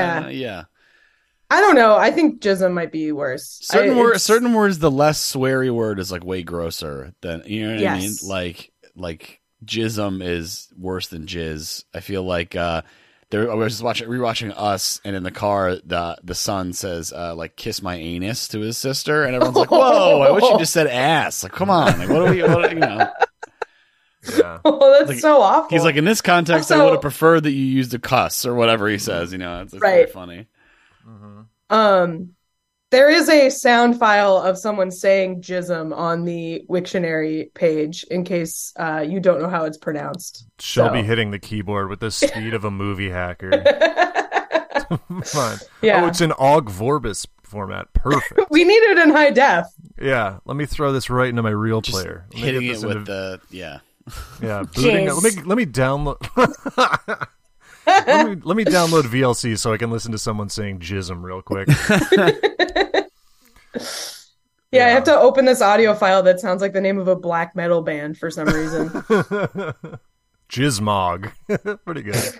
I
don't know. I think jism might be worse.
Certain words, the less sweary word is like way grosser than, you know what I mean? Like jism is worse than jizz. I feel like I was just rewatching Us, and in the car the son says like kiss my anus to his sister, and everyone's like, whoa, I wish you just said ass. Like, come on, like what
Yeah.
Oh, that's like, so awful.
He's like, in this context, I would have preferred that you used a cuss or whatever he says. It's right. Very funny.
There is a sound file of someone saying jism on the Wiktionary page in case you don't know how it's pronounced.
She'll be hitting the keyboard with the speed of a movie hacker. Fine.
Yeah.
Oh, it's in Ogg Vorbis format. Perfect.
We need it in high def.
Yeah. Let me throw this right into my real
Just
player.
Hitting it with the
Yeah, booting. Let me download. let me download VLC so I can listen to someone saying jism real quick.
Yeah, I have to open this audio file that sounds like the name of a black metal band for some reason.
Jizmog. Pretty good.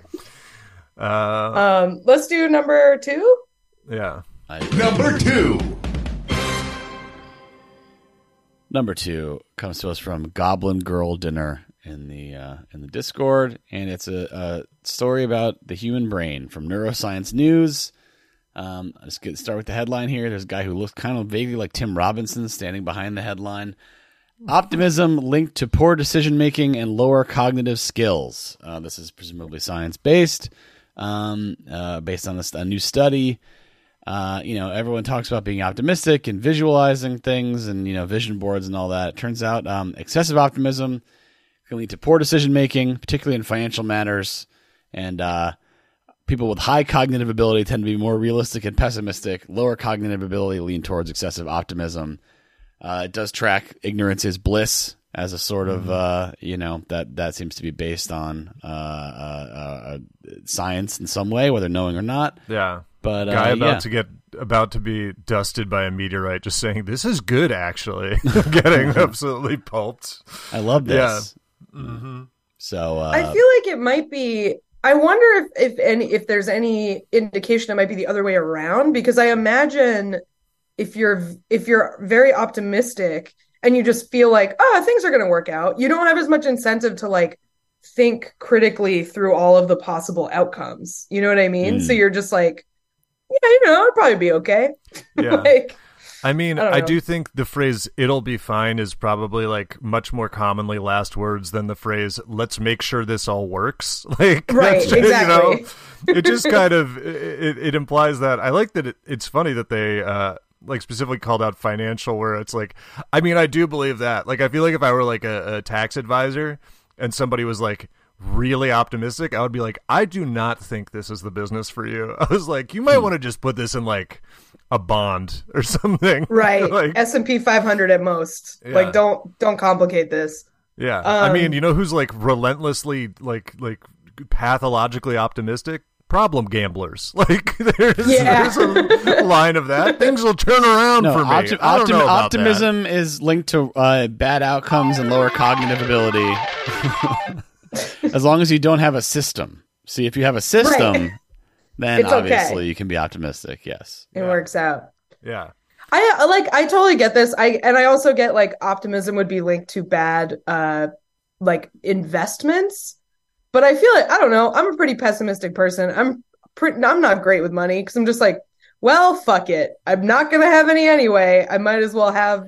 Let's do number 2.
Yeah.
Number 2.
Number 2 comes to us from Goblin Girl Dinner in the Discord, and it's a story about the human brain from Neuroscience News. I'll just start with the headline here. There's a guy who looks kind of vaguely like Tim Robinson standing behind the headline. Optimism linked to poor decision-making and lower cognitive skills. This is presumably science-based, based on a new study. Everyone talks about being optimistic and visualizing things and, vision boards and all that. It turns out excessive optimism can lead to poor decision-making, particularly in financial matters. And people with high cognitive ability tend to be more realistic and pessimistic. Lower cognitive ability lean towards excessive optimism. It does track ignorance is bliss as a sort of, that seems to be based on science in some way, whether knowing or not.
Yeah.
But
guy about to be dusted by a meteorite, just saying this is good. Actually, getting absolutely pulped.
I love this.
Yeah. Mm-hmm.
So I feel like it might be. I wonder if there's any indication it might be the other way around, because I imagine if you're very optimistic and you just feel like things are going to work out, you don't have as much incentive to like think critically through all of the possible outcomes. You know what I mean? So you're just like, it'll probably be okay.
Yeah. I do think the phrase "it'll be fine" is probably like much more commonly last words than the phrase "let's make sure this all works." Like,
right, exactly.
It just kind of it implies that. I like that it's funny that they like specifically called out financial, where it's like, I do believe that. Like, I feel like if I were like a tax advisor and somebody was like really optimistic, I would be like, I do not think this is the business for you. I was like, you might want to just put this in like a bond or something.
Right.
Like,
S&P 500 at most. Yeah. Like, don't complicate this.
Yeah. Who's like relentlessly like pathologically optimistic? Problem gamblers. Like, there's a line of that. Things will turn around for me. I don't know about
optimism
that.
is linked to bad outcomes and lower cognitive ability. As long as you don't have a system. See, if you have a system, then it's obviously you can be optimistic. Yes,
it works out.
Yeah,
I totally get this. I also get like optimism would be linked to bad like investments, but I feel like, I don't know, I'm a pretty pessimistic person. I'm not great with money because I'm just like, well, fuck it. I'm not gonna have any anyway. I might as well have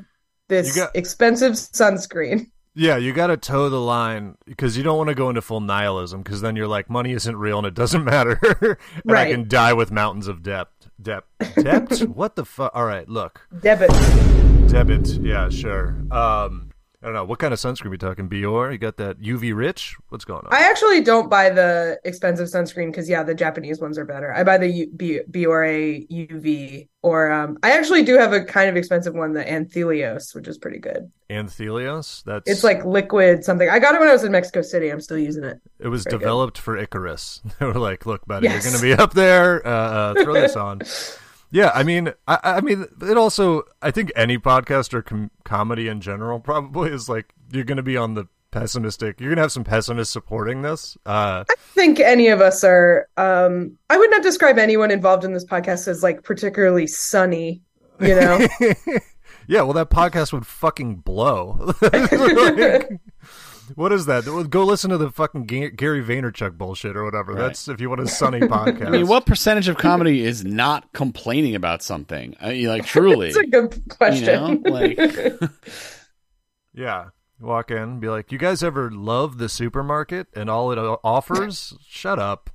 this expensive sunscreen.
Yeah, you got to toe the line because you don't want to go into full nihilism because then you're like, money isn't real and it doesn't matter. And
Right.
I can die with mountains of debt? What the fuck? All right, look.
Debit.
Yeah, sure. I don't know. What kind of sunscreen we talking? Biore? You got that UV Rich? What's going on?
I actually don't buy the expensive sunscreen because, the Japanese ones are better. I buy the Biore UV, or I actually do have a kind of expensive one, the Anthelios, which is pretty good.
Anthelios?
It's like liquid something. I got it when I was in Mexico City. I'm still using it.
It was
Very
developed for Icarus. They were like, look, buddy,
Yes.
you're going to be up there. Throw this on. Yeah, I mean, it also, I think any podcast or comedy in general probably is like, you're going to be on the pessimistic, you're going to have some pessimists supporting this.
I think any of us are, I would not describe anyone involved in this podcast as like particularly sunny, you know?
Yeah, well, that podcast would fucking blow. Like, what is that? Go listen to the fucking Gary Vaynerchuk bullshit or whatever.
Right.
That's if you want a sunny podcast.
I mean, what percentage of comedy is not complaining about something? I mean, like, truly.
It's a good question.
You know? Like,
Yeah. Walk in, be like, you guys ever love the supermarket and all it offers? Shut up.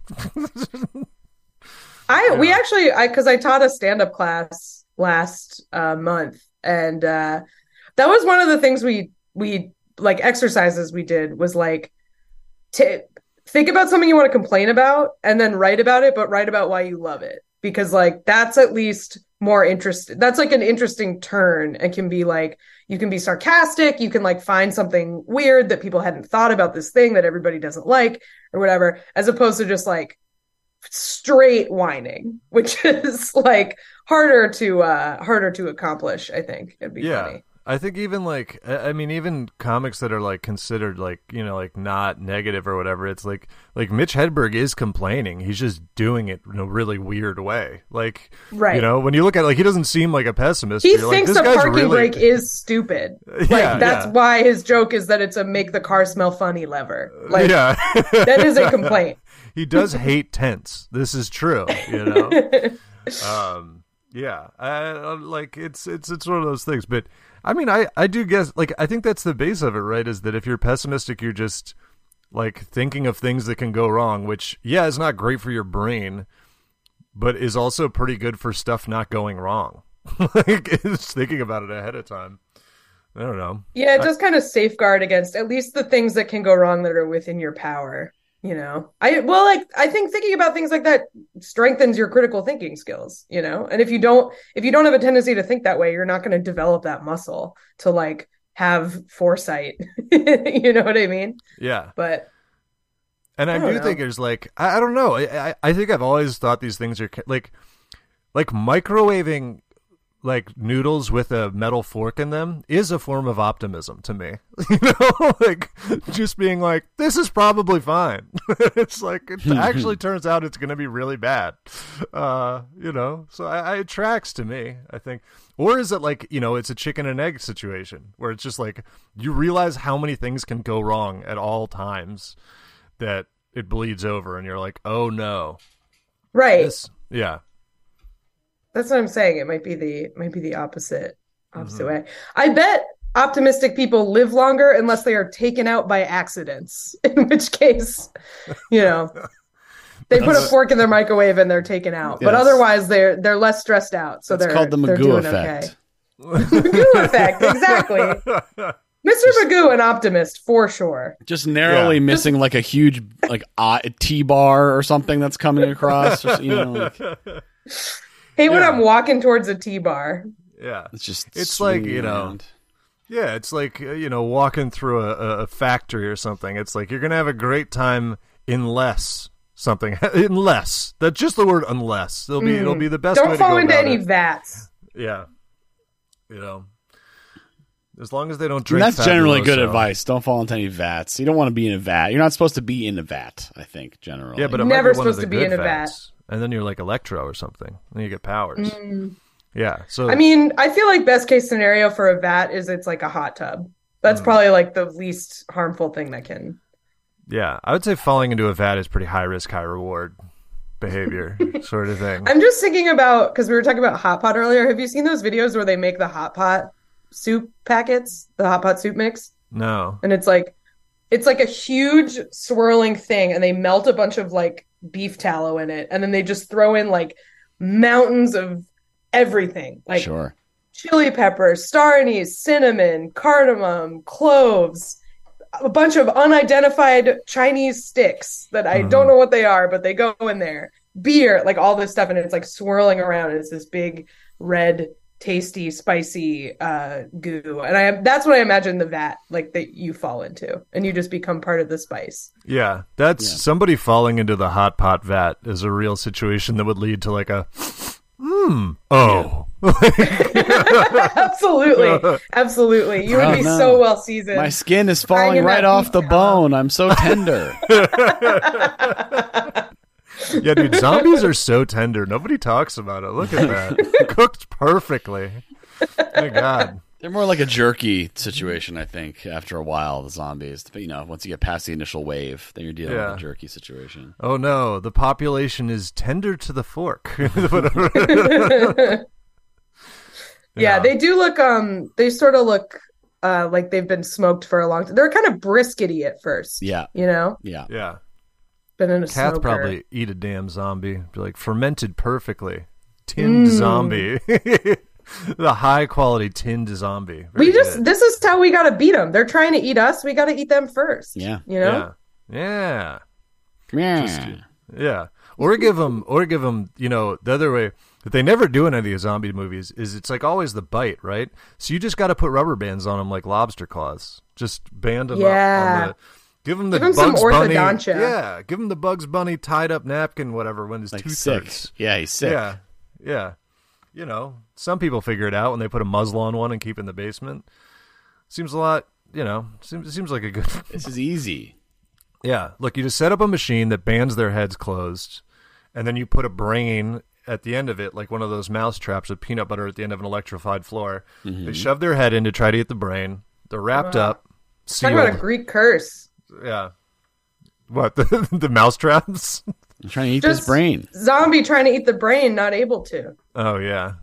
We actually, because I taught a stand-up class last month, and that was one of the things we like exercises we did was like think about something you want to complain about and then write about it, but write about why you love it, because like that's at least more interesting. That's like an interesting turn and can be like, you can be sarcastic, you can like find something weird that people hadn't thought about this thing that everybody doesn't like or whatever, as opposed to just like straight whining, which is like harder to accomplish. I think it'd be funny.
I think even like, I mean, even comics that are like considered like, you know, like not negative or whatever, it's like Mitch Hedberg is complaining. He's just doing it in a really weird way. Like,
right.
You know, when you look at like, he doesn't seem like a pessimist.
He
You're
thinks
like,
the
this guy's
parking
really...
brake is stupid. Like that's why his joke is that it's a make the car smell funny lever. Like, that is a complaint.
He does hate tents. This is true, you know? Yeah, like it's one of those things. But I mean, I do guess, like, I think that's the base of it, right? Is that if you're pessimistic, you're just like thinking of things that can go wrong, which is not great for your brain, but is also pretty good for stuff not going wrong. Like, it's thinking about it ahead of time. I don't know.
Yeah, it does kind of safeguard against at least the things that can go wrong that are within your power. You know, I think thinking about things like that strengthens your critical thinking skills, you know, and if you don't have a tendency to think that way, you're not going to develop that muscle to like have foresight. You know what I mean?
Yeah.
But.
And I do think there's like, I don't know. I think I've always thought these things are like microwaving like noodles with a metal fork in them is a form of optimism to me. You know, like just being like, this is probably fine. It's like, it actually turns out it's going to be really bad. You know, so it tracks to me, I think. Or is it like, you know, it's a chicken and egg situation where it's just like, you realize how many things can go wrong at all times that it bleeds over and you're like, oh no.
Right.
Yeah.
That's what I'm saying. It might be the opposite way. I bet optimistic people live longer unless they are taken out by accidents, in which case, you know, they put a fork in their microwave and they're taken out. Yes. But otherwise they're less stressed out. So
it's called the Magoo effect.
Okay. Magoo effect, exactly. Mr. Magoo, an optimist for sure.
Just narrowly missing like a huge like T-bar or something that's coming across. Or, you know, like...
Hate when I'm walking towards a T-bar.
Yeah.
It's
like, you know, it's like, you know, walking through a factory or something. It's like, you're going to have a great time unless something, unless. That's just the word unless. It'll be the best way to go about it.
Don't fall into any vats.
Yeah. You know, as long as they don't drink.
And that's generally good advice. Don't fall into any vats. You don't want to be in a vat. You're not supposed to be in a vat, I think, generally.
Yeah, but it
never
might be one
supposed
of the
to be in a
vats.
vat.
And then you're like Electro or something. And you get powers. Yeah. So
I mean, I feel like best case scenario for a vat is it's like a hot tub. That's probably like the least harmful thing that can.
Yeah. I would say falling into a vat is pretty high risk, high reward behavior sort of thing.
I'm just thinking about, because we were talking about hot pot earlier. Have you seen those videos where they make the hot pot soup packets, the hot pot soup mix,
No.
and it's like a huge swirling thing, and they melt a bunch of like beef tallow in it, and then they just throw in like mountains of everything, like
Sure.
chili peppers, star anise, cinnamon, cardamom, cloves, a bunch of unidentified Chinese sticks that I don't know what they are, but they go in there. Beer, like all this stuff, and it's like swirling around. And it's this big, red, tasty, spicy goo, and that's what I imagine the vat like that you fall into, and you just become part of the spice.
Yeah, that's somebody falling into the hot pot vat is a real situation that would lead to like a
Absolutely. You would be so well seasoned.
My skin is falling right off the bone. I'm so tender.
Yeah, dude, zombies are so tender. Nobody talks about it. Look at that. Cooked perfectly. My God.
They're more like a jerky situation, I think, after a while, the zombies. But, once you get past the initial wave, then you're dealing with a jerky situation.
Oh, no. The population is tender to the fork.
Yeah, they do look, they sort of look like they've been smoked for a long time. They're kind of briskety at first.
Yeah.
Yeah.
Yeah.
Been in a
Kath
smoker.
probably eat a damn zombie. Be like, fermented perfectly. Tinned zombie. The high quality tinned zombie. Very good.
This is how we got to beat them. They're trying to eat us. We got to eat them first.
Yeah.
Yeah. Yeah. Or give them, the other way that they never do in any of these zombie movies is it's like always the bite, right? So you just got to put rubber bands on them like lobster claws. Just band them up on the... Give him
some
Bugs Bunny.
orthodontia.
Yeah, give him the Bugs Bunny tied up napkin, whatever, when his
Like
tooth
sick.
hurts.
Yeah, he's sick.
Yeah. Some people figure it out when they put a muzzle on one and keep it in the basement. Seems a lot, seems like a good...
This is easy.
Yeah, look, you just set up a machine that bands their heads closed, and then you put a brain at the end of it, like one of those mouse traps with peanut butter at the end of an electrified floor. Mm-hmm. They shove their head in to try to eat the brain. They're wrapped up, sealed.
Talk about a Greek curse.
Yeah. What, the mouse traps?
I'm trying to eat this brain.
Zombie trying to eat the brain, not able to.
Oh, yeah.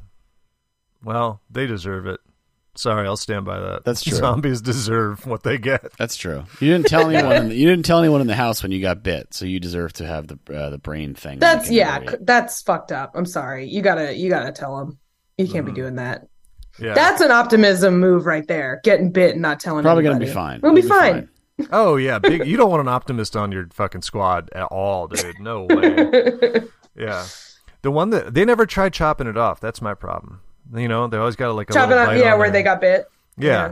Well, they deserve it. Sorry, I'll stand by that.
That's true.
Zombies deserve what they get.
That's true. You didn't tell anyone. You didn't tell anyone in the house when you got bit, so you deserve to have the brain thing.
That's fucked up. I'm sorry. You gotta tell them. You can't be doing that.
Yeah.
That's an optimism move right there. Getting bit and not telling.
Probably
anybody.
Gonna be fine.
We'll be fine.
Oh yeah, big. You don't want an optimist on your fucking squad at all, dude. No way. Yeah, the one that they never tried chopping it off. That's my problem. They always got like a
chop it
little
off.
bite
Yeah,
on
where
there.
they got bit.
Yeah,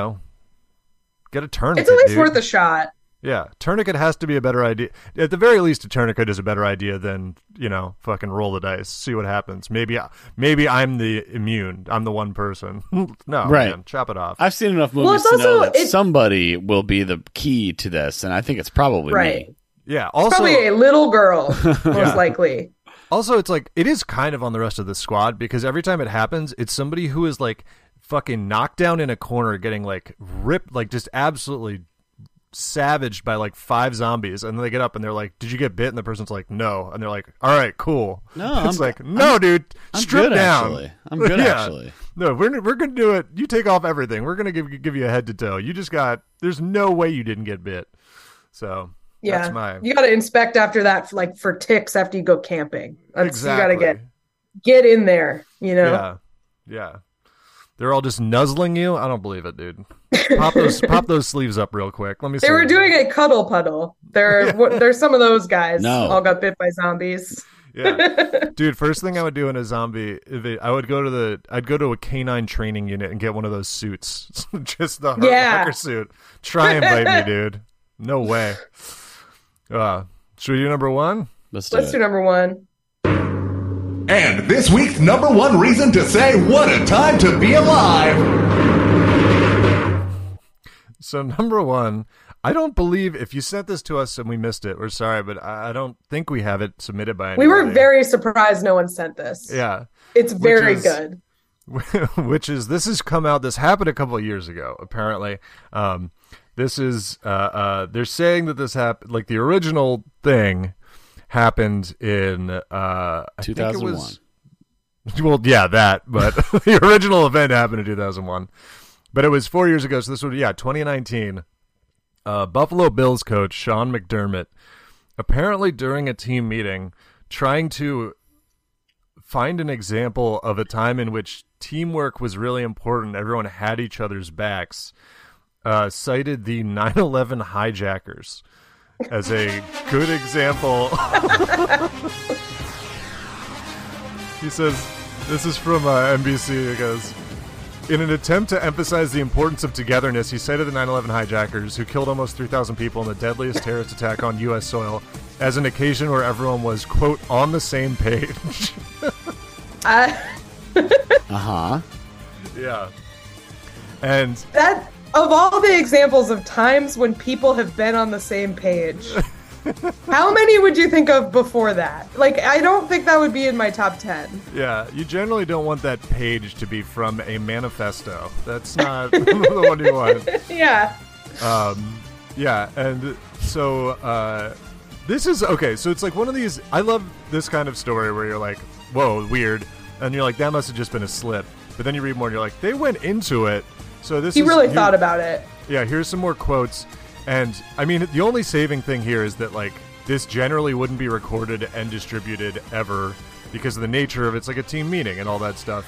get a tourniquet.
It's at least
dude.
worth a shot.
Yeah, tourniquet has to be a better idea. At the very least, a tourniquet is a better idea than fucking roll the dice, see what happens. Maybe I'm the immune. I'm the one person. No,
right.
Man, chop it off.
I've seen enough movies to know that somebody will be the key to this, and I think it's probably me.
Yeah. Also,
probably a little girl, most likely.
Also, it's like it is kind of on the rest of the squad because every time it happens, it's somebody who is like fucking knocked down in a corner, getting like ripped, like just absolutely savaged by like 5 zombies, and then they get up and they're like, "Did you get bit?" And the person's like, "No," and they're like, "All right, cool."
No,
it's dude,
I'm
strip
good,
down.
Actually. I'm good, actually.
No, we're gonna do it. You take off everything. We're gonna give you a head to toe. You just got. There's no way you didn't get bit. So
yeah, you got to inspect after that, for ticks after you go camping.
Exactly.
You got to get in there.
Yeah. They're all just nuzzling you. I don't believe it, dude. Pop those sleeves up real quick. Let me see.
They were doing a cuddle puddle. There's some of those guys. All got bit by zombies.
Yeah, dude. First thing I would do in a zombie, I'd go to a canine training unit and get one of those suits, just the hunter suit. Try and bite me, dude. No way. Should we do number 1?
Let's
do number 1.
And this week's number 1 reason to say what a time to be alive.
So number 1, I don't believe if you sent this to us and we missed it, we're sorry, but I don't think we have it submitted by anybody.
We were very surprised no one sent this.
Yeah.
It's very good.
This has come out, this happened a couple of years ago, apparently. This is, they're saying that this happened, like the original thing happened in, I
2001.
think it was Well, yeah, that, but the original event happened in 2001. But it was 4 years ago, so this was, 2019. Buffalo Bills coach Sean McDermott, apparently during a team meeting, trying to find an example of a time in which teamwork was really important, everyone had each other's backs, cited the 9/11 hijackers as a good example. He says, this is from NBC, it goes, in an attempt to emphasize the importance of togetherness, he cited the 9/11 hijackers, who killed almost 3,000 people in the deadliest terrorist attack on U.S. soil, as an occasion where everyone was, quote, on the same page.
Uh-huh.
Yeah. And
That, of all the examples of times when people have been on the same page, how many would you think of before that? Like, I don't think that would be in my top 10.
yeah, you generally don't want that page to be from a manifesto. That's not the one you want.
Yeah.
Yeah, and so this is okay. So it's like one of these. I love this kind of story where you're like, "Whoa, weird," and you're like, "That must have just been a slip." But then you read more, and you're like, "They went into it." So this
He
is
really thought about it.
Yeah, here's some more quotes, and I mean, the only saving thing here is that like this generally wouldn't be recorded and distributed ever because of the nature of it's like a team meeting and all that stuff.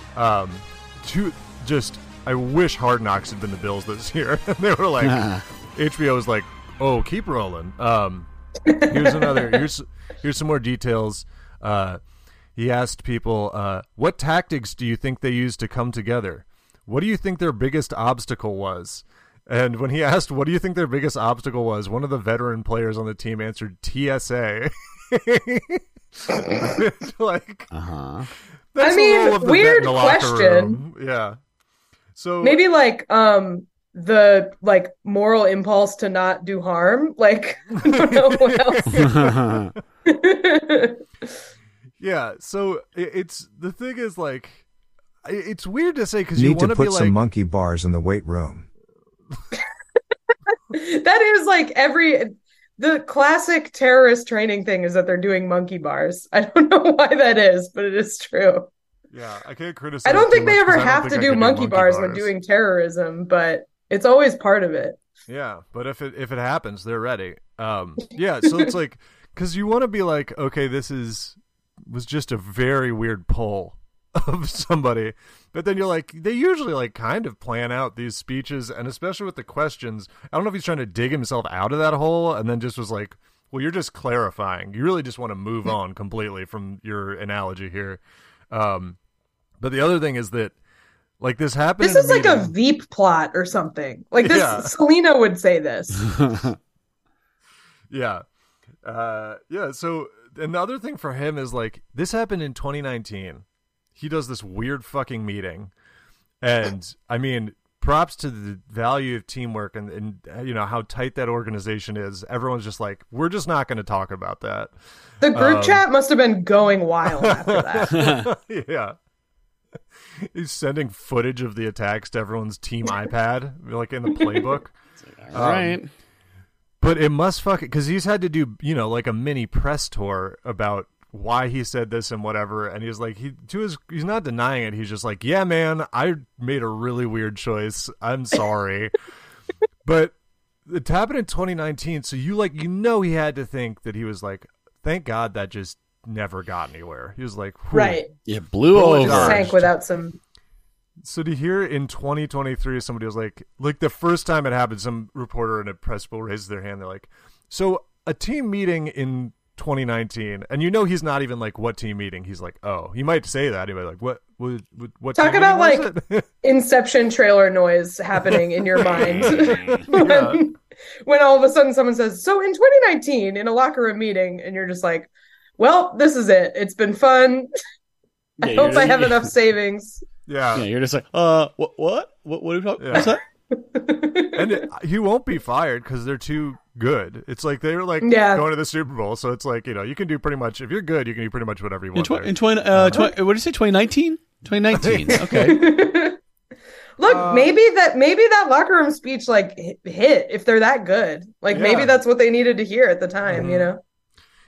I wish Hard Knocks had been the Bills this year. They were like, HBO was like, "Oh, keep rolling." Here's some more details. He asked people, "What tactics do you think they used to come together? What do you think their biggest obstacle was?" And when he asked, "What do you think their biggest obstacle was?" one of the veteran players on the team answered, "TSA." Like, that's
I mean,
the role of the
weird
vet in the locker
question.
room. Yeah. So
Maybe like the like moral impulse to not do harm. Like, I don't know what else.
yeah. So it's the thing is like it's weird to say because you
Need
want
to
be
put
like
some monkey bars in the weight room.
That is like the classic terrorist training thing is that they're doing monkey bars. I don't know why that is, but it is true.
Yeah, I can't criticize.
I don't think
too
they
much
ever
'cause I don't
have
think
to
I
do
could
monkey bars when doing terrorism, but it's always part of it.
Yeah, but if it happens, they're ready. Yeah, so it's like because you want to be like, okay, this was just a very weird pull of somebody, but then you're like, they usually like kind of plan out these speeches, and especially with the questions. I don't know if he's trying to dig himself out of that hole, and then just was like, well, you're just clarifying. You really just want to move on completely from your analogy here. But the other thing is that, like, this happened.
This is like a Veep plot or something. Like this,
Yeah.
Selena would say this.
Yeah. Yeah. So, and the other thing for him is like, this happened in 2019. He does this weird fucking meeting. And I mean, props to the value of teamwork and you know, how tight that organization is. Everyone's just like, we're just not going to talk about that.
The group chat must have been going wild after that.
Yeah. He's sending footage of the attacks to everyone's team iPad, like in the playbook.
All right.
But it must because he's had to do, you know, like a mini press tour about why he said this and whatever. And he's like, he's not denying it. He's just like, yeah, man, I made a really weird choice. I'm sorry. But it happened in 2019. So he had to think that he was like, thank God that just never got anywhere. He was like, whew.
Right.
Yeah, blew
Oh,
over.
God.
Sank without some.
So to hear in 2023, somebody was like the first time it happened, some reporter in a press bowl raises their hand. They're like, so a team meeting in 2019, and you know he's not even like, what team meeting? He's like, oh, he might say that. He might like, what
Talk
team
about
meeting
like
was it?
Inception trailer noise happening in your mind.
Yeah.
When all of a sudden someone says, so in 2019 in a locker room meeting, and you're just like, well, this is it. It's been fun. I hope I have enough savings.
Yeah.
Yeah, you're just like, what are you talking?
Yeah.
What's that?
And he won't be fired because they're too good. It's like they were like
Yeah.
going to the Super Bowl, so it's like, you know, you can do pretty much, if you're good, you can do pretty much whatever you want.
In 20, what did you say? 2019? 2019. Okay.
Look, maybe that locker room speech like hit if they're that good. Like maybe
Yeah.
that's what they needed to hear at the time, you know.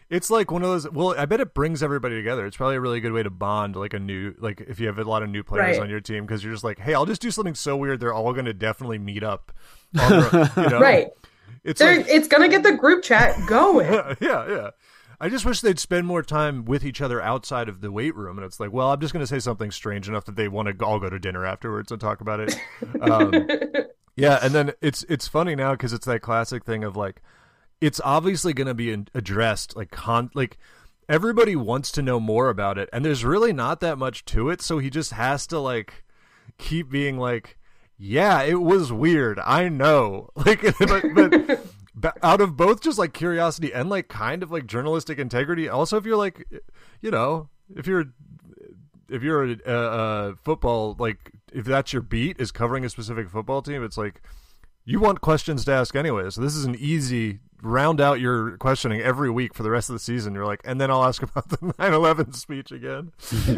It's like one of those. Well, I bet it brings everybody together. It's probably a really good way to bond, like if you have a lot of new players
Right.
on your team, because you're just like, hey, I'll just do something so weird. They're all going to definitely meet up. On their,
Right.
It's like,
It's going to get the group chat going.
yeah. I just wish they'd spend more time with each other outside of the weight room. And it's like, well, I'm just going to say something strange enough that they want to all go to dinner afterwards and talk about it. Yeah, and then it's funny now because it's that classic thing of like, it's obviously going to be addressed like everybody wants to know more about it, and there's really not that much to it, so he just has to like keep being like, yeah, it was weird, I know, like, but out of both just like curiosity and like kind of like journalistic integrity. Also, if you're like, you know, if you're a football, like if that's your beat is covering a specific football team, it's like you want questions to ask anyway. So this is an easy round out your questioning every week for the rest of the season. You're like, and then I'll ask about the 9/11 speech again.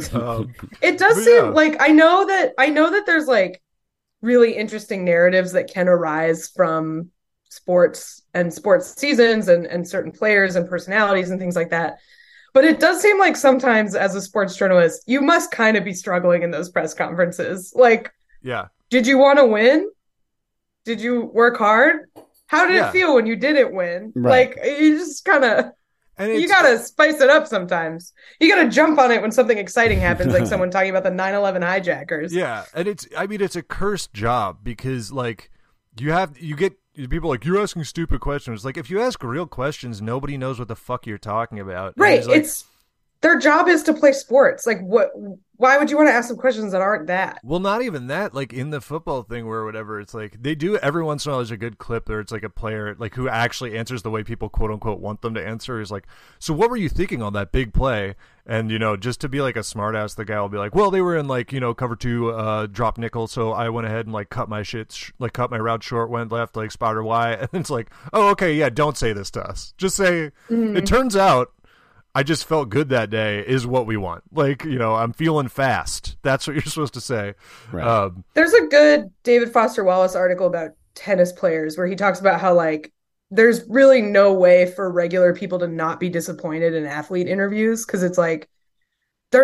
It does seem like I know that there's like really interesting narratives that can arise from sports and sports seasons and certain players and personalities and things like that. But it does seem like sometimes as a sports journalist, you must kind of be struggling in those press conferences. Like,
yeah,
did you want to win? Did you work hard? How did it feel when you didn't win?
Right.
Like, you just kind of, you got to spice it up sometimes. You got to jump on it when something exciting happens, like someone talking about the 9/11 hijackers.
Yeah, and it's a cursed job because like you get people like, you're asking stupid questions. Like, if you ask real questions, nobody knows what the fuck you're talking about.
Right.
Like,
It's their job is to play sports. Like, why would you want to ask them questions that aren't that?
well, not even that. Like in the football thing or whatever, it's like they do every once in a while. There's a good clip where it's like a player like who actually answers the way people quote unquote want them to answer. Is like, so what were you thinking on that big play? And just to be like a smart ass, the guy will be like, well, they were in like cover 2, drop nickel, so I went ahead and like cut my cut my route short, went left, like spotter Y, and it's like, oh, okay, yeah, don't say this to us. Just say it turns out I just felt good that day is what we want. Like, I'm feeling fast. That's what you're supposed to say.
Right.
There's a good David Foster Wallace article about tennis players where he talks about how like there's really no way for regular people to not be disappointed in athlete interviews because it's like their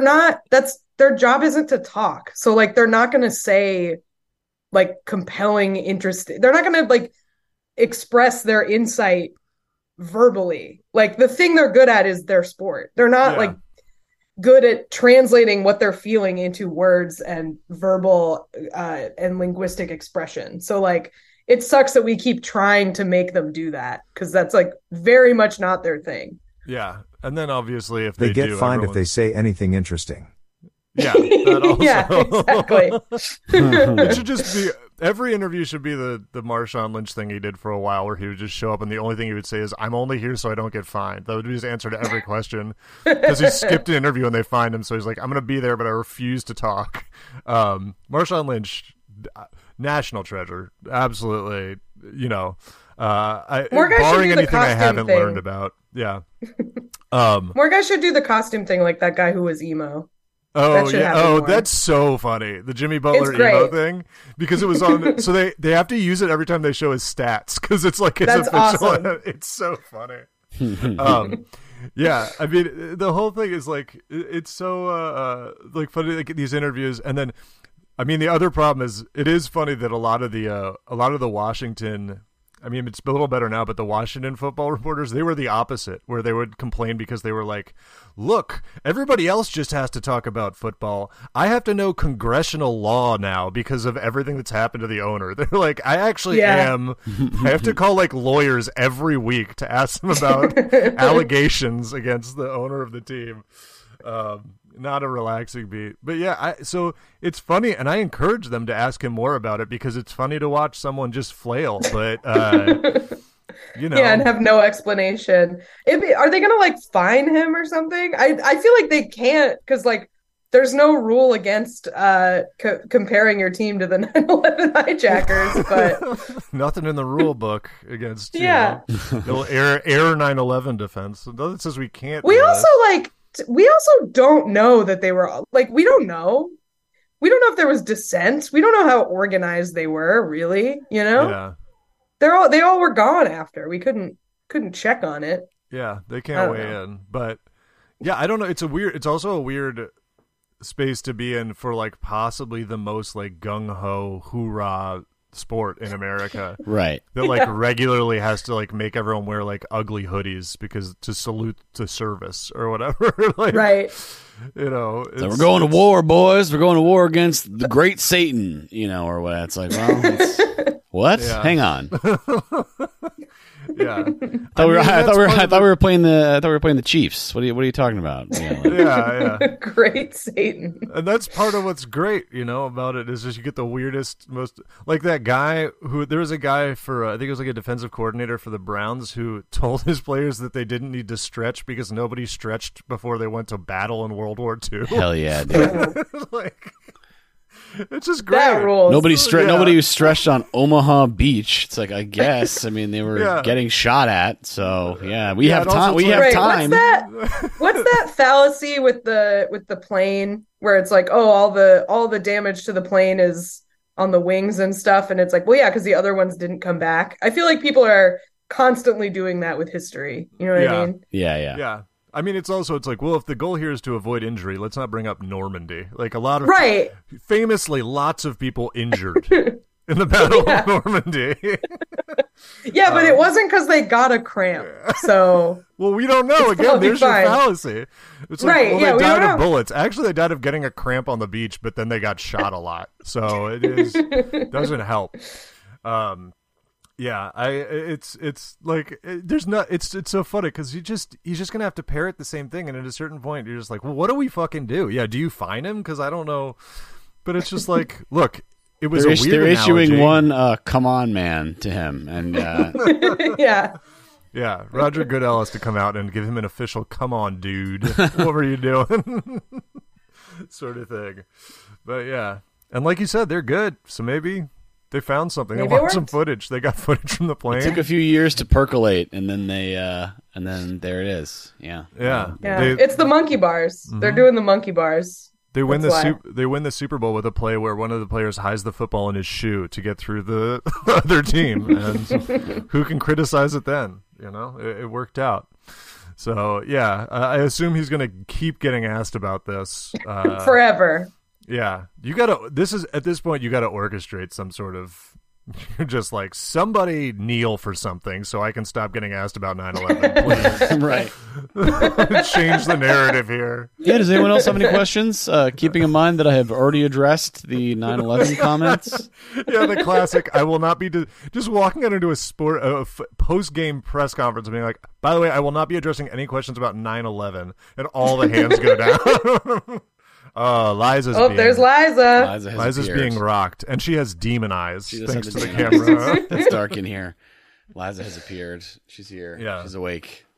job isn't to talk. So like they're not going to say like compelling, interesting. They're not going to like express their insight verbally. Like the thing they're good at is their sport. They're not like good at translating what they're feeling into words and verbal and linguistic expression. So like it sucks that we keep trying to make them do that because that's like very much not their thing.
Yeah, and then obviously if
They
they
get
do,
fined if they
everyone's-
say anything interesting.
Yeah, that also.
Yeah, exactly.
It should just be every interview should be the Marshawn Lynch thing he did for a while, where he would just show up and the only thing he would say is, "I'm only here so I don't get fined." That would be his answer to every question because he skipped an interview and they fined him, so he's like, "I'm going to be there, but I refuse to talk." Marshawn Lynch, national treasure, absolutely.
More guys should
barring
do the
anything I
costume
haven't
thing.
learned about, yeah.
More guys should do the costume thing like that guy who was emo.
Oh
That should
yeah!
happen
Oh,
more.
that's so funny. The Jimmy Butler
It's great.
emo thing because it was on. So they have to use it every time they show his stats because it's like his
That's
official.
awesome.
It's so funny. Yeah, I mean the whole thing is like it's so like funny, like these interviews, and then I mean the other problem is it is funny that a lot of the Washington. I mean, it's a little better now, but the Washington football reporters, they were the opposite, where they would complain because they were like, look, everybody else just has to talk about football. I have to know congressional law now because of everything that's happened to the owner. They're like, I actually am. I have to call like lawyers every week to ask them about allegations against the owner of the team. Not a relaxing beat, but yeah, so it's funny, and I encourage them to ask him more about it because it's funny to watch someone just flail, but
Yeah, and have no explanation. Are they gonna like fine him or something? I feel like they can't because like there's no rule against comparing your team to the 9/11 hijackers, but
nothing in the rule book against
Yeah.
no air 9/11 defense. It says we can't.
we
do
also like we also don't know that they were like we don't know. We don't know if there was dissent. We don't know how organized they were, really,
this. Yeah.
They all were gone after. We couldn't check on it.
Yeah, they can't weigh in. But yeah, I don't know. It's also a weird space to be in for like possibly the most like gung ho hoorah sport in America.
Right.
That like regularly has to like make everyone wear like ugly hoodies because to salute to service or whatever. Like,
right.
You know,
So we're going to war, boys. We're going to war against the great Satan, you know, or what? It's like, well, what?
Yeah.
Hang on.
Yeah.
I thought we were playing the Chiefs. What are you talking about? Yeah, like,
Yeah.
Great Satan.
And that's part of what's great, you know, about it is just you get the weirdest, most like that guy there was a guy for I think it was like a defensive coordinator for the Browns who told his players that they didn't need to stretch because nobody stretched before they went to battle in World War II.
hell yeah, dude.
Like, it's just great.
That rules.
Nobody was stretched on Omaha Beach. It's like, I guess. I mean, they were
Yeah.
getting shot at. So yeah, we
Yeah,
have
and also
time. We
it's
have
Right,
time.
What's that fallacy with the plane where it's like, oh, all the damage to the plane is on the wings and stuff, and it's like, well, yeah, because the other ones didn't come back. I feel like people are constantly doing that with history. You know what I mean?
Yeah.
Yeah. I mean, it's like, well, if the goal here is to avoid injury, let's not bring up Normandy. Like a lot of
Right.
famously, lots of people injured in the Battle of Normandy.
Yeah, but it wasn't because they got a cramp. So
Well, we don't know.
It's
Again,
probably
there's your
fine.
fallacy. It's like,
Right,
well,
yeah,
they
we
died
don't
of
know.
bullets. Actually, they died of getting a cramp on the beach, but then they got shot a lot. So it doesn't help. Yeah, it's like there's not. It's so funny because he's just gonna have to parrot the same thing, and at a certain point, you're just like, well, what do we fucking do? Yeah, do you fine him? Because I don't know. But it's just like, look, it was
They're,
a weird
they're issuing
analogy.
one "come on, man" to him, and
yeah.
Yeah, Roger Goodell has to come out and give him an official "come on, dude, what were you doing?" sort of thing. But yeah, and like you said, they're good. So maybe they found something.
Maybe
They
it
want some
worked.
footage. They got footage from the plane.
it took a few years to percolate, and then then there it is. Yeah.
Yeah,
Yeah. It's the monkey bars. They're doing the monkey bars.
They win
That's why.
they win the Super Bowl with a play where one of the players hides the football in his shoe to get through the other team, and who can criticize it then? You know, it worked out. So yeah, I assume he's going to keep getting asked about this
Forever.
Yeah, you gotta. At this point, you gotta orchestrate some sort of. You're just like, somebody kneel for something so I can stop getting asked about 9/11. Please.
Right.
Change the narrative here.
Yeah. Does anyone else have any questions? Keeping in mind that I have already addressed the 9/11 comments.
Yeah, the classic. I will not be just walking out into a post game press conference and being like, by the way, I will not be addressing any questions about 9/11, and all the hands go down. Liza's.
There's Liza.
Liza's
appeared.
being rocked, and she has demon eyes
She does
thanks
have
to the
demon eyes.
camera.
It's dark in here. Liza has appeared. She's here.
Yeah.
She's awake.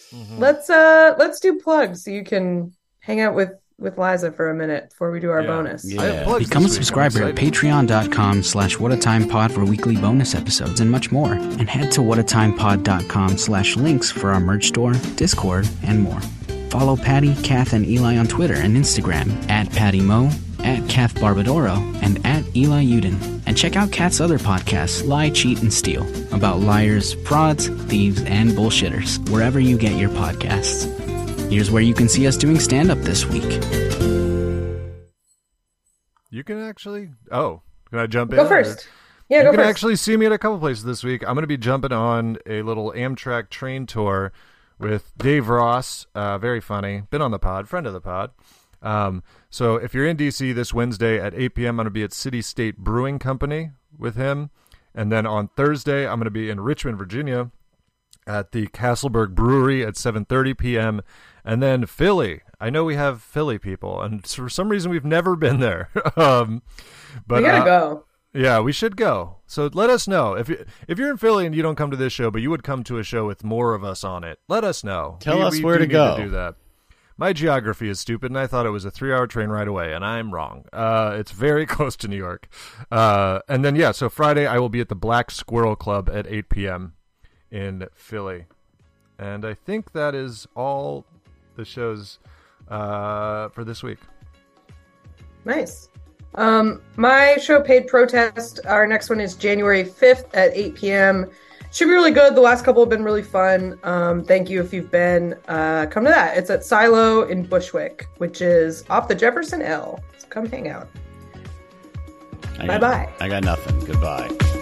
Let's do plugs so you can hang out with Liza for a minute before we do our
Yeah.
bonus.
Yeah.
I have plugs
Become a
this week. I'm
subscriber at
excited.
patreon.com/whatatimepod for weekly bonus episodes and much more. And head to whatatimepod.com/links for our merch store, Discord, and more. Follow Patty, Kath, and Eli on Twitter and Instagram at PattyMo, at Kath Barbadoro, and at Eli Uden. And check out Kath's other podcasts, Lie, Cheat, and Steal, about liars, frauds, thieves, and bullshitters, wherever you get your podcasts. Here's where you can see us doing stand-up this week.
You can actually. Oh, can I jump in?
Go first. Yeah,
You
go
can
first.
actually see me at a couple places this week. I'm going to be jumping on a little Amtrak train tour with Dave Ross. Very funny. Been on the pod, friend of the pod. So if you're in DC this Wednesday at 8 p.m., I'm going to be at City State Brewing Company with him. And then on Thursday, I'm going to be in Richmond, Virginia at the Castleberg Brewery at 7:30 p.m. And then Philly. I know we have Philly people, and for some reason we've never been there. But
We gotta go.
yeah, we should go. So let us know if you're in Philly and you don't come to this show, but you would come to a show with more of us on it. Let us know.
Tell us where
do
to
need
go.
do that. My geography is stupid, and I thought it was a 3-hour train ride away, and I'm wrong. It's very close to New York. And then so Friday I will be at the Black Squirrel Club at 8 p.m. in Philly, and I think that is all the shows for this week.
Nice. My show, Paid Protest, our next one is January 5th at 8 p.m. Should be really good. The last couple have been really fun. Thank you if you've been. Come to that. It's at Silo in Bushwick, which is off the Jefferson L. So come hang out. Bye-bye.
I got nothing. Goodbye.